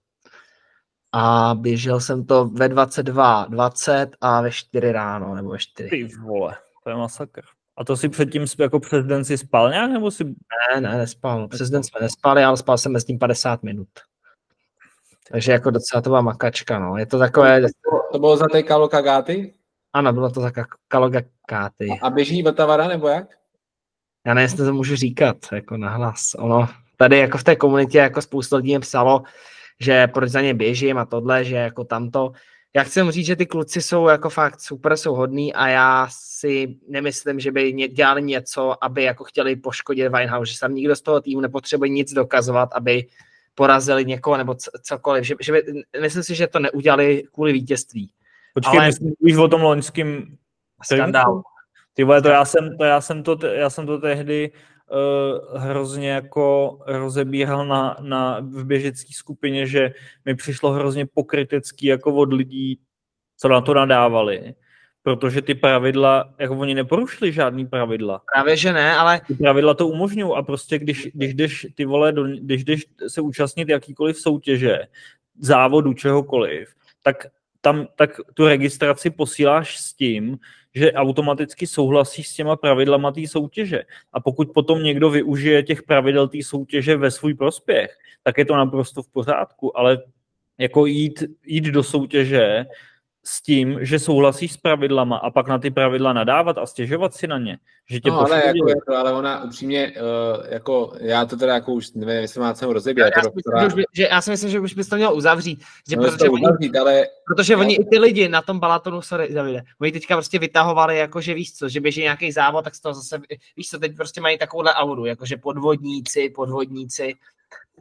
A běžel jsem to ve dvacet dva dvacet a ve čtyři ráno, nebo ve čtyři. Ty vole, to je masakr. A to si předtím jako přes den si spal nějak, nebo si... Ne, ne, nespal. Přes den jsme nespali, ale spal jsem mezi tím padesát minut. Takže jako docela to byla makačka, no. Je to takové... To bylo za té Kalogagáty? Ano, bylo to za Kalogagáty. A běží Vltava Run, nebo jak? Já nevím, jestli to můžu říkat, jako nahlas. Ono, tady jako v té komunitě jako spousta lidí psalo, že proč za ně běžím a tohle, že jako tamto. Já chci říct, že ty kluci jsou jako fakt super, jsou hodný a já si nemyslím, že by dělali něco, aby jako chtěli poškodit Winehouse, že tam nikdo z toho týmu nepotřebuje nic dokazovat, aby porazili někoho nebo cokoliv. Že, že by, myslím si, že to neudělali kvůli vítězství. Počkej, ale... myslíš o tom loňským skandál. Ty vole, to já jsem to, já jsem to, já jsem to tehdy uh, hrozně jako rozebíral na, na, v běžecké skupině, že mi přišlo hrozně pokrytecký jako od lidí, co na to nadávali, protože ty pravidla, jako oni neporušili žádný pravidla. Právě, že ne, ale... Ty pravidla to umožňují a prostě když, když jdeš, ty vole, do, když jdeš se účastnit jakýkoliv soutěže, závodu, čehokoliv, tak tam tak tu registraci posíláš s tím, že automaticky souhlasíš s těma pravidlama té soutěže. A pokud potom někdo využije těch pravidel té soutěže ve svůj prospěch, tak je to naprosto v pořádku, ale jako jít, jít do soutěže s tím, že souhlasíš s pravidlama a pak na ty pravidla nadávat a stěžovat si na ně. Že tě no, ale, jako, jako, ale ona upřímně, uh, jako, já to teda jako už nevím, jestli má cenu rozebírat. Já, doktora... že, já si myslím, že už bys to měl uzavřít. Že no, protože to oni, uzavřít, ale... protože oni i ty lidi na tom Balatonu, sorry, Davide, oni teďka prostě vytahovali, jako, že víš co, že běží nějaký závod, tak z toho zase, víš co, teď prostě mají takovouhle auru, jakože podvodníci, podvodníci.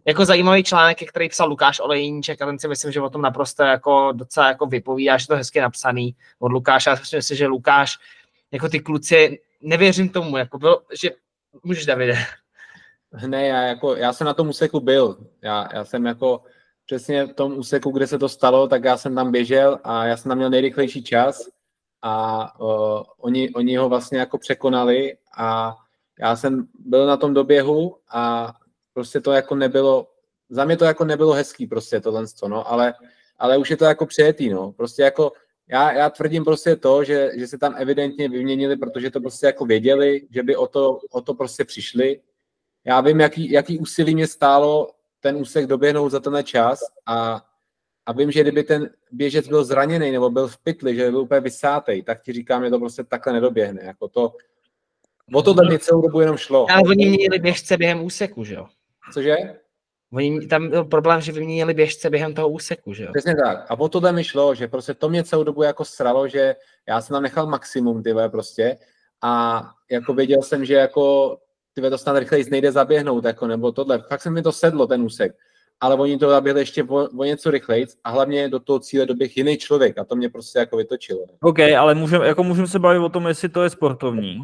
jako zajímavý článek, který psal Lukáš Olejníček a ten si myslím, že o tom naprosto jako docela jako vypovídá, že to hezky napsaný od Lukáše. Já si myslím, že Lukáš, jako ty kluci, nevěřím tomu, jako byl, že můžeš, Davide. Ne, já, jako, já jsem na tom úseku byl. Já, já jsem jako přesně v tom úseku, kde se to stalo, tak já jsem tam běžel a já jsem tam měl nejrychlejší čas a uh, oni, oni ho vlastně jako překonali a já jsem byl na tom doběhu a prostě to jako nebylo, za mě to jako nebylo hezký prostě tohle, no, ale, ale už je to jako přejetý, no, prostě jako já, já tvrdím prostě to, že, že se tam evidentně vyměnili, protože to prostě jako věděli, že by o to, o to prostě přišli. Já vím, jaký, jaký úsilí mě stálo ten úsek doběhnout za tenhle čas a, a vím, že kdyby ten běžec byl zraněný nebo byl v pytli, že byl úplně vysátej, tak ti říkám, že to prostě takhle nedoběhne. Jako to, o to mě celou dobu jenom šlo. Ale oni měli běžce během úseku, že jo? Cože? Oni, tam byl problém, že vyměnili běžce během toho úseku, že jo? Přesně tak. A o to mi šlo, že prostě to mě celou dobu jako sralo, že já jsem tam nechal maximum, ty vole, prostě. A jako věděl jsem, že jako ty to snad rychleji nejde zaběhnout, jako, nebo tohle. Fakt se mi to sedlo, ten úsek. Ale oni to zaběhli ještě o, o něco rychleji a hlavně do toho cíle doběh jiný člověk a to mě prostě jako vytočilo. OK, ale můžeme jako můžem se bavit o tom, jestli to je sportovní,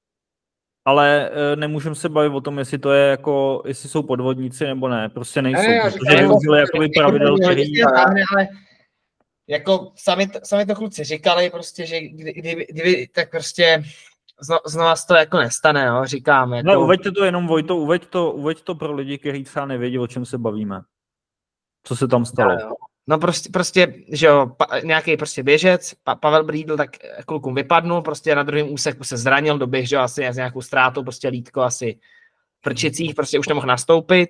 ale e, nemůžeme se bavit o tom, jestli to je jako, jestli jsou podvodníci nebo ne. Prostě nejsou, ne, protože využili jakoby pravidel, který... Ale jako sami, sami to kluci říkali prostě, že kdy, kdyby, kdyby tak prostě Zno, znova se to jako nestane, jo, říkám. Jako... No, uveďte to jenom, Vojto, uveď to, uveď to pro lidi, kteří třeba nevědí, o čem se bavíme. Co se tam stalo. No, no prostě, prostě, že jo, pa, nějaký prostě běžec, pa, Pavel Brídl, tak klukům vypadnul, prostě na druhém úseku se zranil, doběh, že jo, asi s nějakou ztrátou, prostě lítko asi v prčicích, prostě už nemohl nastoupit.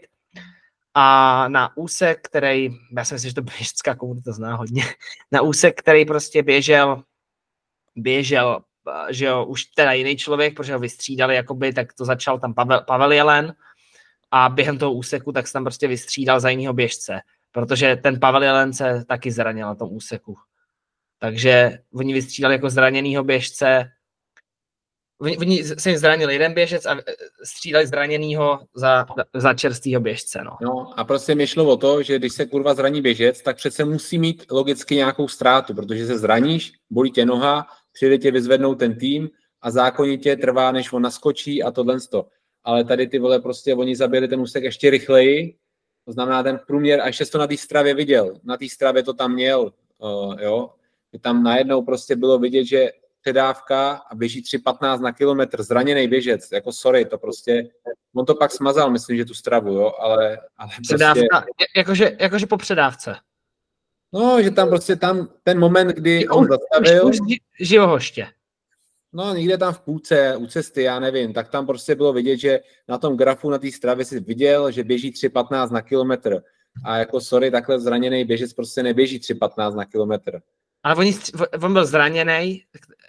A na úsek, který, já si myslím, že to běžecká komunita zná hodně, na úsek, který prostě běžel, běžel že jo, už teda jiný člověk, protože ho vystřídali, jakoby, tak to začal tam Pavel, Pavel Jelen a během toho úseku tak se tam prostě vystřídal za jinýho běžce, protože ten Pavel Jelen se taky zranil na tom úseku. Takže oni vystřídali jako zraněnýho běžce, oni, oni se jim zranil jeden běžec a střídali zraněnýho za, za čerstvýho běžce. No. no a prostě mi šlo o to, že když se kurva zraní běžec, tak přece musí mít logicky nějakou ztrátu, protože se zraníš, bolí tě noha, přijde tě vyzvednout ten tým a zákonitě trvá, než on naskočí a tohle sto. Ale tady ty vole prostě, oni zabili ten úsek ještě rychleji, to znamená ten průměr, a ještě to na té stravě viděl, na té stravě to tam měl, uh, jo, tam najednou prostě bylo vidět, že předávka a běží tři patnáct na kilometr, zraněný běžec, jako sorry, to prostě, on to pak smazal, myslím, že tu stravu, jo, ale, ale předávka, prostě... jakože, jakože po předávce. No, že tam prostě tam ten moment, kdy on zastavil... Živohoště. No, někde tam v půlce, u cesty, já nevím, tak tam prostě bylo vidět, že na tom grafu, na té stravě si viděl, že běží tři patnáct na kilometr. A jako sorry, takhle zraněný běžec prostě neběží tři patnáct na kilometr. Ale on, on byl zraněný,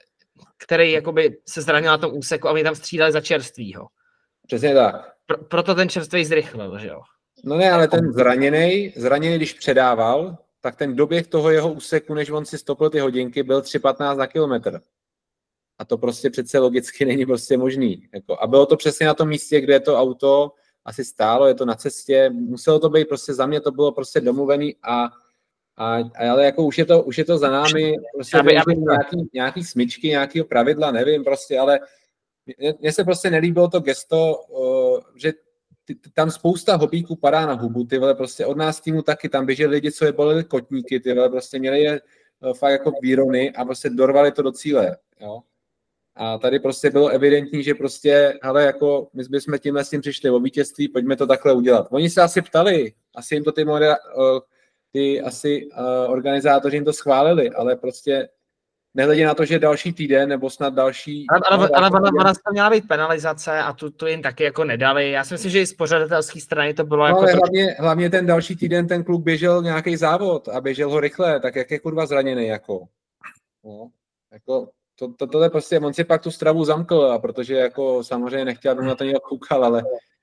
který jakoby se zranil na tom úseku a oni tam střídali za čerstvýho. Přesně tak. Pro, proto ten čerstvý zrychlil, že jo? No ne, ale ten zraněný, zraněný, když předával, tak ten doběh toho jeho úseku, než on si stopil ty hodinky, byl tři patnáct na kilometr. A to prostě přece logicky není prostě možný. Jako, a bylo to přesně na tom místě, kde to auto asi stálo, je to na cestě, muselo to být prostě, za mě to bylo prostě domluvený a, a, a ale jako už je to, už je to za námi, prostě aby, aby nějaký, nějaký smyčky, nějakého pravidla, nevím prostě, ale mně se prostě nelíbilo to gesto, uh, že ty, ty, tam spousta hobíků padá na hubu, ty vole, prostě od nás týmu taky, tam běželi lidi, co je boleli kotníky, ty vole, prostě měli je uh, fakt jako výrony a prostě dorvali to do cíle, jo. A tady prostě bylo evidentní, že prostě, hele, jako my bychom tímhle s tím přišli o vítězství, pojďme to takhle udělat. Oni se asi ptali, asi jim to ty, modera, uh, ty asi uh, organizátoři jim to schválili, ale prostě nehledě na to, že další týden nebo snad další... Ale, ale, ale ona, ona to měla být penalizace a tu, tu jim taky jako nedali. Já si myslím, že i z pořadatelské strany to bylo no, jako... Ale to... hlavně, hlavně ten další týden ten kluk běžel nějaký závod a běžel ho rychle, tak jak je kurva zraněný jako. No, jako... To, to, tohle prostě, on si pak tu stravu zamkl, a protože jako samozřejmě nechtěl, aby na to někdo koukal, ale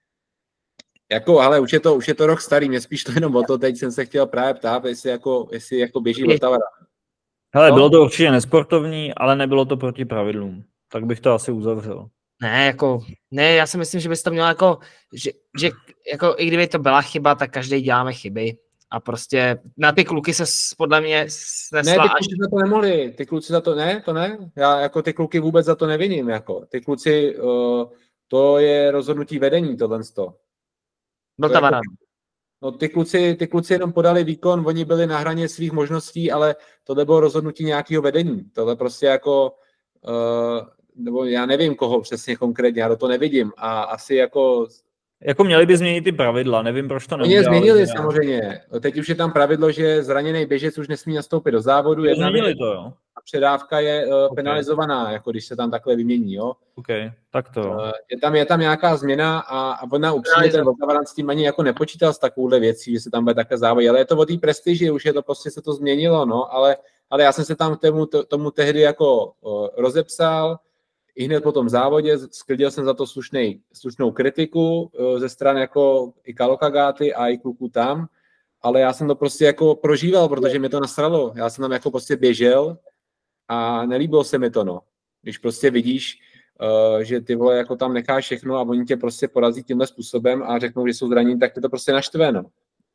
jako, ale už je to, už je to rok starý, mě spíš to jenom o to, teď jsem se chtěl právě ptát, jestli jako, jestli jako běží Vltava. Hele, no? Bylo to určitě nesportovní, ale nebylo to proti pravidlům, tak bych to asi uzavřel. Ne, jako, ne, já si myslím, že bys to měl jako, že, že jako i kdyby to byla chyba, tak každý děláme chyby. A prostě na ty kluky se podle mě snesla... Ne, ty kluci za to nemohli, ty kluci za to, ne, to ne, já jako ty kluky vůbec za to neviním, jako, ty kluci, uh, to je rozhodnutí vedení, tohle to. Byl to ta jako, vara. no ty kluci, ty kluci jenom podali výkon, oni byli na hraně svých možností, ale tohle bylo rozhodnutí nějakého vedení, tohle prostě jako, uh, nebo já nevím, koho přesně konkrétně, já do to nevidím a asi jako... Jako měli by změnit ty pravidla, nevím, proč to neudělali. Oni je změnili samozřejmě. Teď už je tam pravidlo, že zraněný běžec už nesmí nastoupit do závodu. Jedna změnili to, jo. A předávka je uh, okay. penalizovaná, jako když se tam takhle vymění, jo. OK, tak to. Uh, je, tam, je tam nějaká změna a, a ona upřímně ten Vltavaran s tím ani jako nepočítal s takovouhle věcí, že se tam bude takhle závodit, ale je to o té prestiži, už je to prostě se to změnilo, no, ale, ale já jsem se tam tomu, tomu tehdy jako uh, rozepsal, i hned po tom závodě, sklidil jsem za to slušnej, slušnou kritiku ze strany jako i Kalokagáty a i kluků tam, ale já jsem to prostě jako prožíval, protože mě to nasralo. Já jsem tam jako prostě běžel a nelíbilo se mi to, no. Když prostě vidíš, uh, že ty vole jako tam necháš všechno a oni tě prostě porazí tímhle způsobem a řeknou, že jsou zranění, tak ty to prostě naštve, no.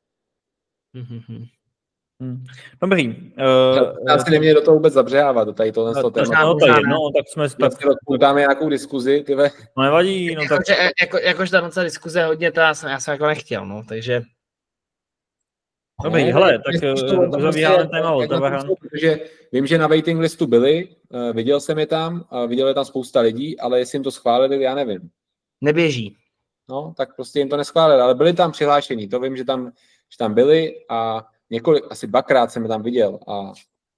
Mm-hmm. Hmm. Dobrý. Uh, já si neměl do toho vůbec zabřehávat, do tady tohle no, téma. No, to je jedno, tak jsme... Tak... Dáme nějakou diskuzi, tyve. No nevadí, no tak... Jako, jako, jakož ta noce diskuze hodně, to já jsem, já jsem jako nechtěl, no, takže... Dobrý, ne, hele, tak uzavíráme téma Vltavaran. Protože vím, že na waiting listu byli, uh, viděl jsem je tam, uh, viděl je tam spousta lidí, ale jestli jim to schválili, já nevím. Neběží. No, tak prostě jim to neschválili, ale byli tam přihlášení, to vím, že tam, že tam byli a několik, asi dvakrát jsem je tam viděl a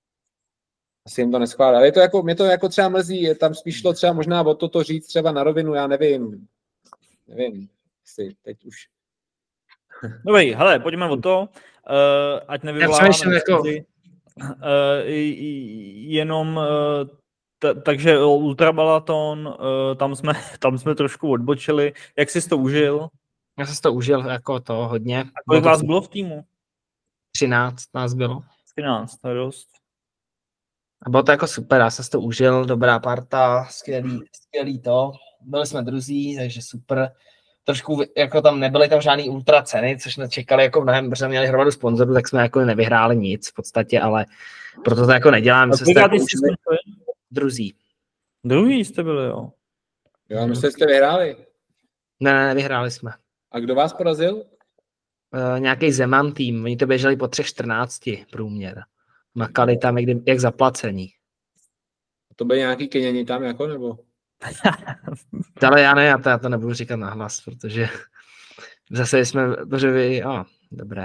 asi jim to neschválili. Ale je to jako, mě to jako třeba mrzí, je tam spíš šlo třeba možná o toto říct třeba na rovinu, já nevím. Nevím, asi teď už. Dobrý, hele, pojďme o to, uh, ať nevyvoláváme jako... uh, jenom uh, t- takže ultrabalaton, uh, tam jsme, tam jsme trošku odbočili. Jak jsi to užil? Já jsem to užil jako to hodně. A kolik vás bylo v týmu? třináct nás bylo. třináct, to je dost. A bylo to jako super, já jsem to užil, dobrá parta, skvělý, skvělý to. Byli jsme druzí, takže super. Trošku, jako tam nebyly tam žádný ultra ceny, což nečekali jako mnohem, protože měli hromadu sponzorů, tak jsme jako nevyhráli nic v podstatě, ale proto to jako nedělám. My jsme jako druzí. Druhý jste byli, jo. Jo, my jste vyhráli. Ne, ne, nevyhráli jsme. A kdo vás porazil? Uh, nějaký Zeman tým, oni to běželi po tři čtrnáct průměr. Makali tam jak, jak zaplacení. To byly nějaký Keňani tam jako, nebo? Ale já ne, já to, já to nebudu říkat nahlas, protože zase jsme, protože vy, oh, dobré.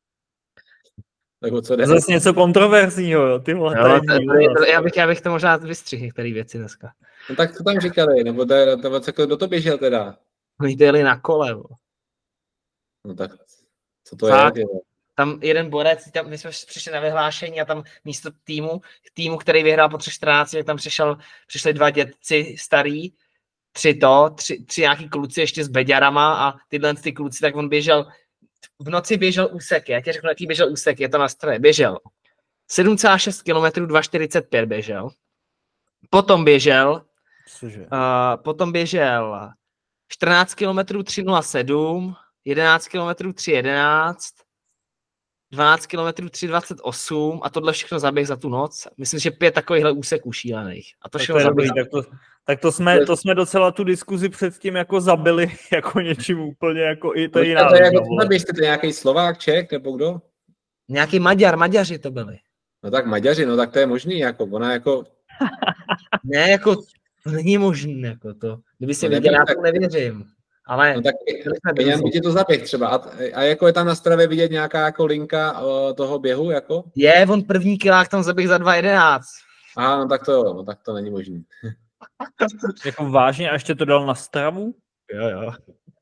Tak co jde? Zase něco kontroverzního, jo, ty vole. Jo, to, to, to, já, bych, já bych to možná vystřihl některé věci dneska. No tak co tam říkali, nebo to, to, to, kdo to běžel teda? Oni to jeli na kole, bo. No tak, co to Fakt, je? Tam jeden borec, tam, my jsme přišli na vyhlášení a tam místo týmu, týmu, který vyhrál po tři čtrnáct, tak tam přišel, přišli dva dětci starý, tři to, tři, tři nějaký kluci ještě s beďarama a tyhle ty kluci, tak on běžel, v noci běžel úseky, já ti řeknu, jaký běžel úsek, je to na stroje, běžel sedm celá šest kilometrů, dva čtyřicet pět běžel, potom běžel, uh, potom běžel čtrnáct kilometrů tři nula sedm, jedenáct kilometrů tři jedenáct, dvanáct kilometrů tři dvacet osm a tohle všechno zaběh za tu noc. Myslím, že pět takovýchhle úseků šílených. A to tak, to zaběh, tak, to, tak to, jsme, to jsme docela tu diskuzi předtím jako zabili jako něčím úplně jako i to jiná. To je jako, to nějaký Slovák, Čech nebo kdo? Nějaký Maďar, Maďaři to byli. No tak Maďaři, no tak to je možný, jako ona jako... ne, jako to není možný, jako to. Kdyby si viděl, já to nevěřím. Ale no tak Keňan by ti to zaběh třeba. A, a jako je tam na Stravě vidět nějaká jako linka o, toho běhu, jako? Je, on první kilák tam zaběh za dva jedenáct. Aha, no tak to jo, no tak to není možný. Jako vážně a ještě to dal na Stravu? Jo, jo.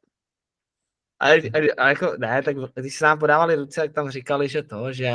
A, a, a jako, ne, tak když se nám podávali ruce, tak tam říkali, že to, že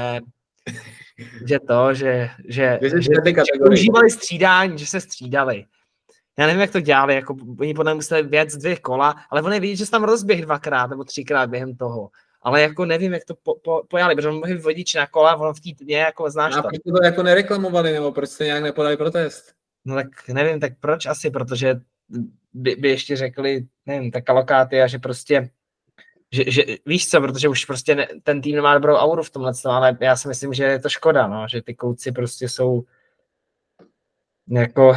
že to, že, že, že, že, že užívali střídání, že se střídali. Já nevím, jak to dělali, jako oni podle mě museli věc z dvě kola, ale oni vidí, že se tam rozběh dvakrát nebo třikrát během toho. Ale jako nevím, jak to po, po, pojali, protože on mohl vodič na kola, on v té tmě, jako znáš a to. A proč to jako nereklamovali, nebo proč se nějak nepodali protest? No tak nevím, tak proč asi, protože by, by ještě řekli, nevím, tak Kalokáty a že prostě, že, že víš co, protože už prostě ne, ten tým nemá dobrou auru v tomhle, ale já si myslím, že je to škoda, no, že ty kluci prostě jsou jako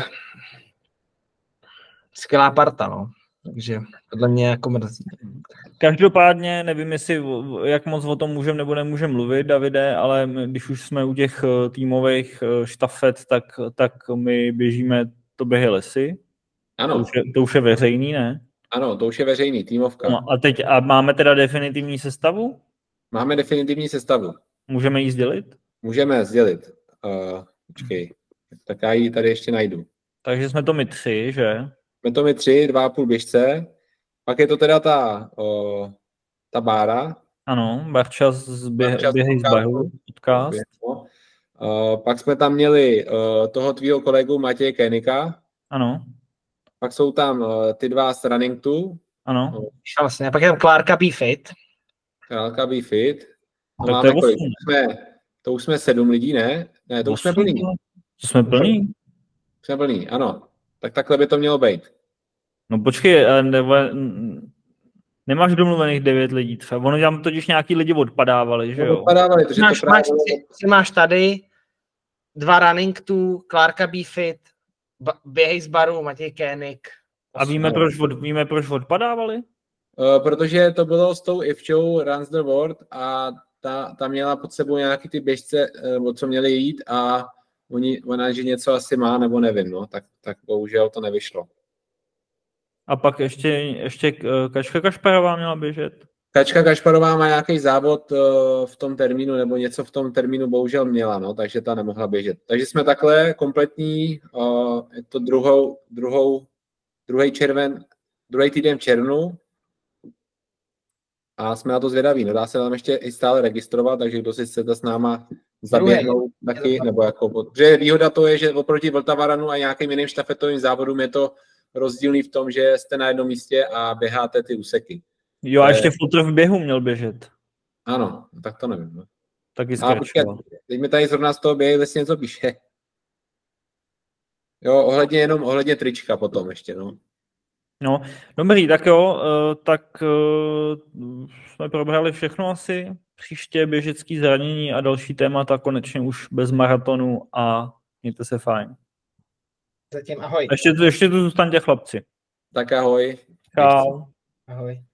skvělá parta, no. Takže podle mě jako mrzí. Každopádně nevím, jestli jak moc o tom můžeme nebo nemůžeme mluvit, Davide, ale když už jsme u těch týmových štafet, tak, tak my běžíme to běhy lesy. Ano. To už, je, to už je veřejný, ne? Ano, to už je veřejný, týmovka. No a teď a máme teda definitivní sestavu? Máme definitivní sestavu. Můžeme ji sdělit? Můžeme sdělit. Uh, počkej, tak já ji tady ještě najdu. Takže jsme to my tři, že? Jsme to my tři, dva a půl běžce. Pak je to teda ta, uh, ta Bára. Ano, Barča z běhy z Bahu, podcast. Uh, pak jsme tam měli uh, toho tvýho kolegu Matěje Kénika. Ano. Pak jsou tam uh, ty dva z Runningtu. Ano. Vlastně. Pak je tam Klárka Be Fit. Klárka Be Fit. Tak máme to, je kolik? To, jsme, to už jsme sedm lidí, ne? Ne, to už jsme plný. To jsme plný? Jsme plný, ano. Tak takhle by to mělo být. No počkej, nebo, nemáš domluvených devět lidí třeba. Ono tam totiž nějaký lidi odpadávali, že jo? Odpadávali, protože máš, to právě... máš, ty máš tady dva Running to, Klárka Be Fit, běhej z baru, Matěj Kénik. A víme proč, od, víme, proč odpadávali? Uh, protože to bylo s tou Ivčou Runs the World a ta, ta měla pod sebou nějaký ty běžce, uh, co měli jít a oni, ona, že něco asi má, nebo nevím, no, tak, tak bohužel to nevyšlo. A pak ještě, ještě Kačka Kašparová měla běžet? Kačka Kašparová má nějaký závod uh, v tom termínu, nebo něco v tom termínu bohužel měla, no, takže ta nemohla běžet. Takže jsme takhle kompletní, uh, je to druhou, druhou, druhý červen, druhý týden v červnu a jsme na to zvědaví. No, dá se tam ještě i stále registrovat, takže kdo si chcete s náma zaběhnout taky, nebo jako, protože výhoda to je, že oproti Vltavaranu a nějakým jiným štafetovým závodům je to rozdílný v tom, že jste na jednom místě a běháte ty úseky. Jo, a ještě Futr v běhu měl běžet. Ano, tak to nevím. No. Taky zkračoval. Teď mi tady zrovna z toho běhy vlastně něco píše. Jo, ohledně jenom, ohledně trička potom ještě, no. No, dobrý, tak jo, tak jsme probrali všechno asi. Příště běžecký zranění a další témata konečně už bez maratonu a mějte se fajn. Zatím ahoj. Ještě, ještě tu zůstaňte chlapci. Tak ahoj. Čau. Ahoj.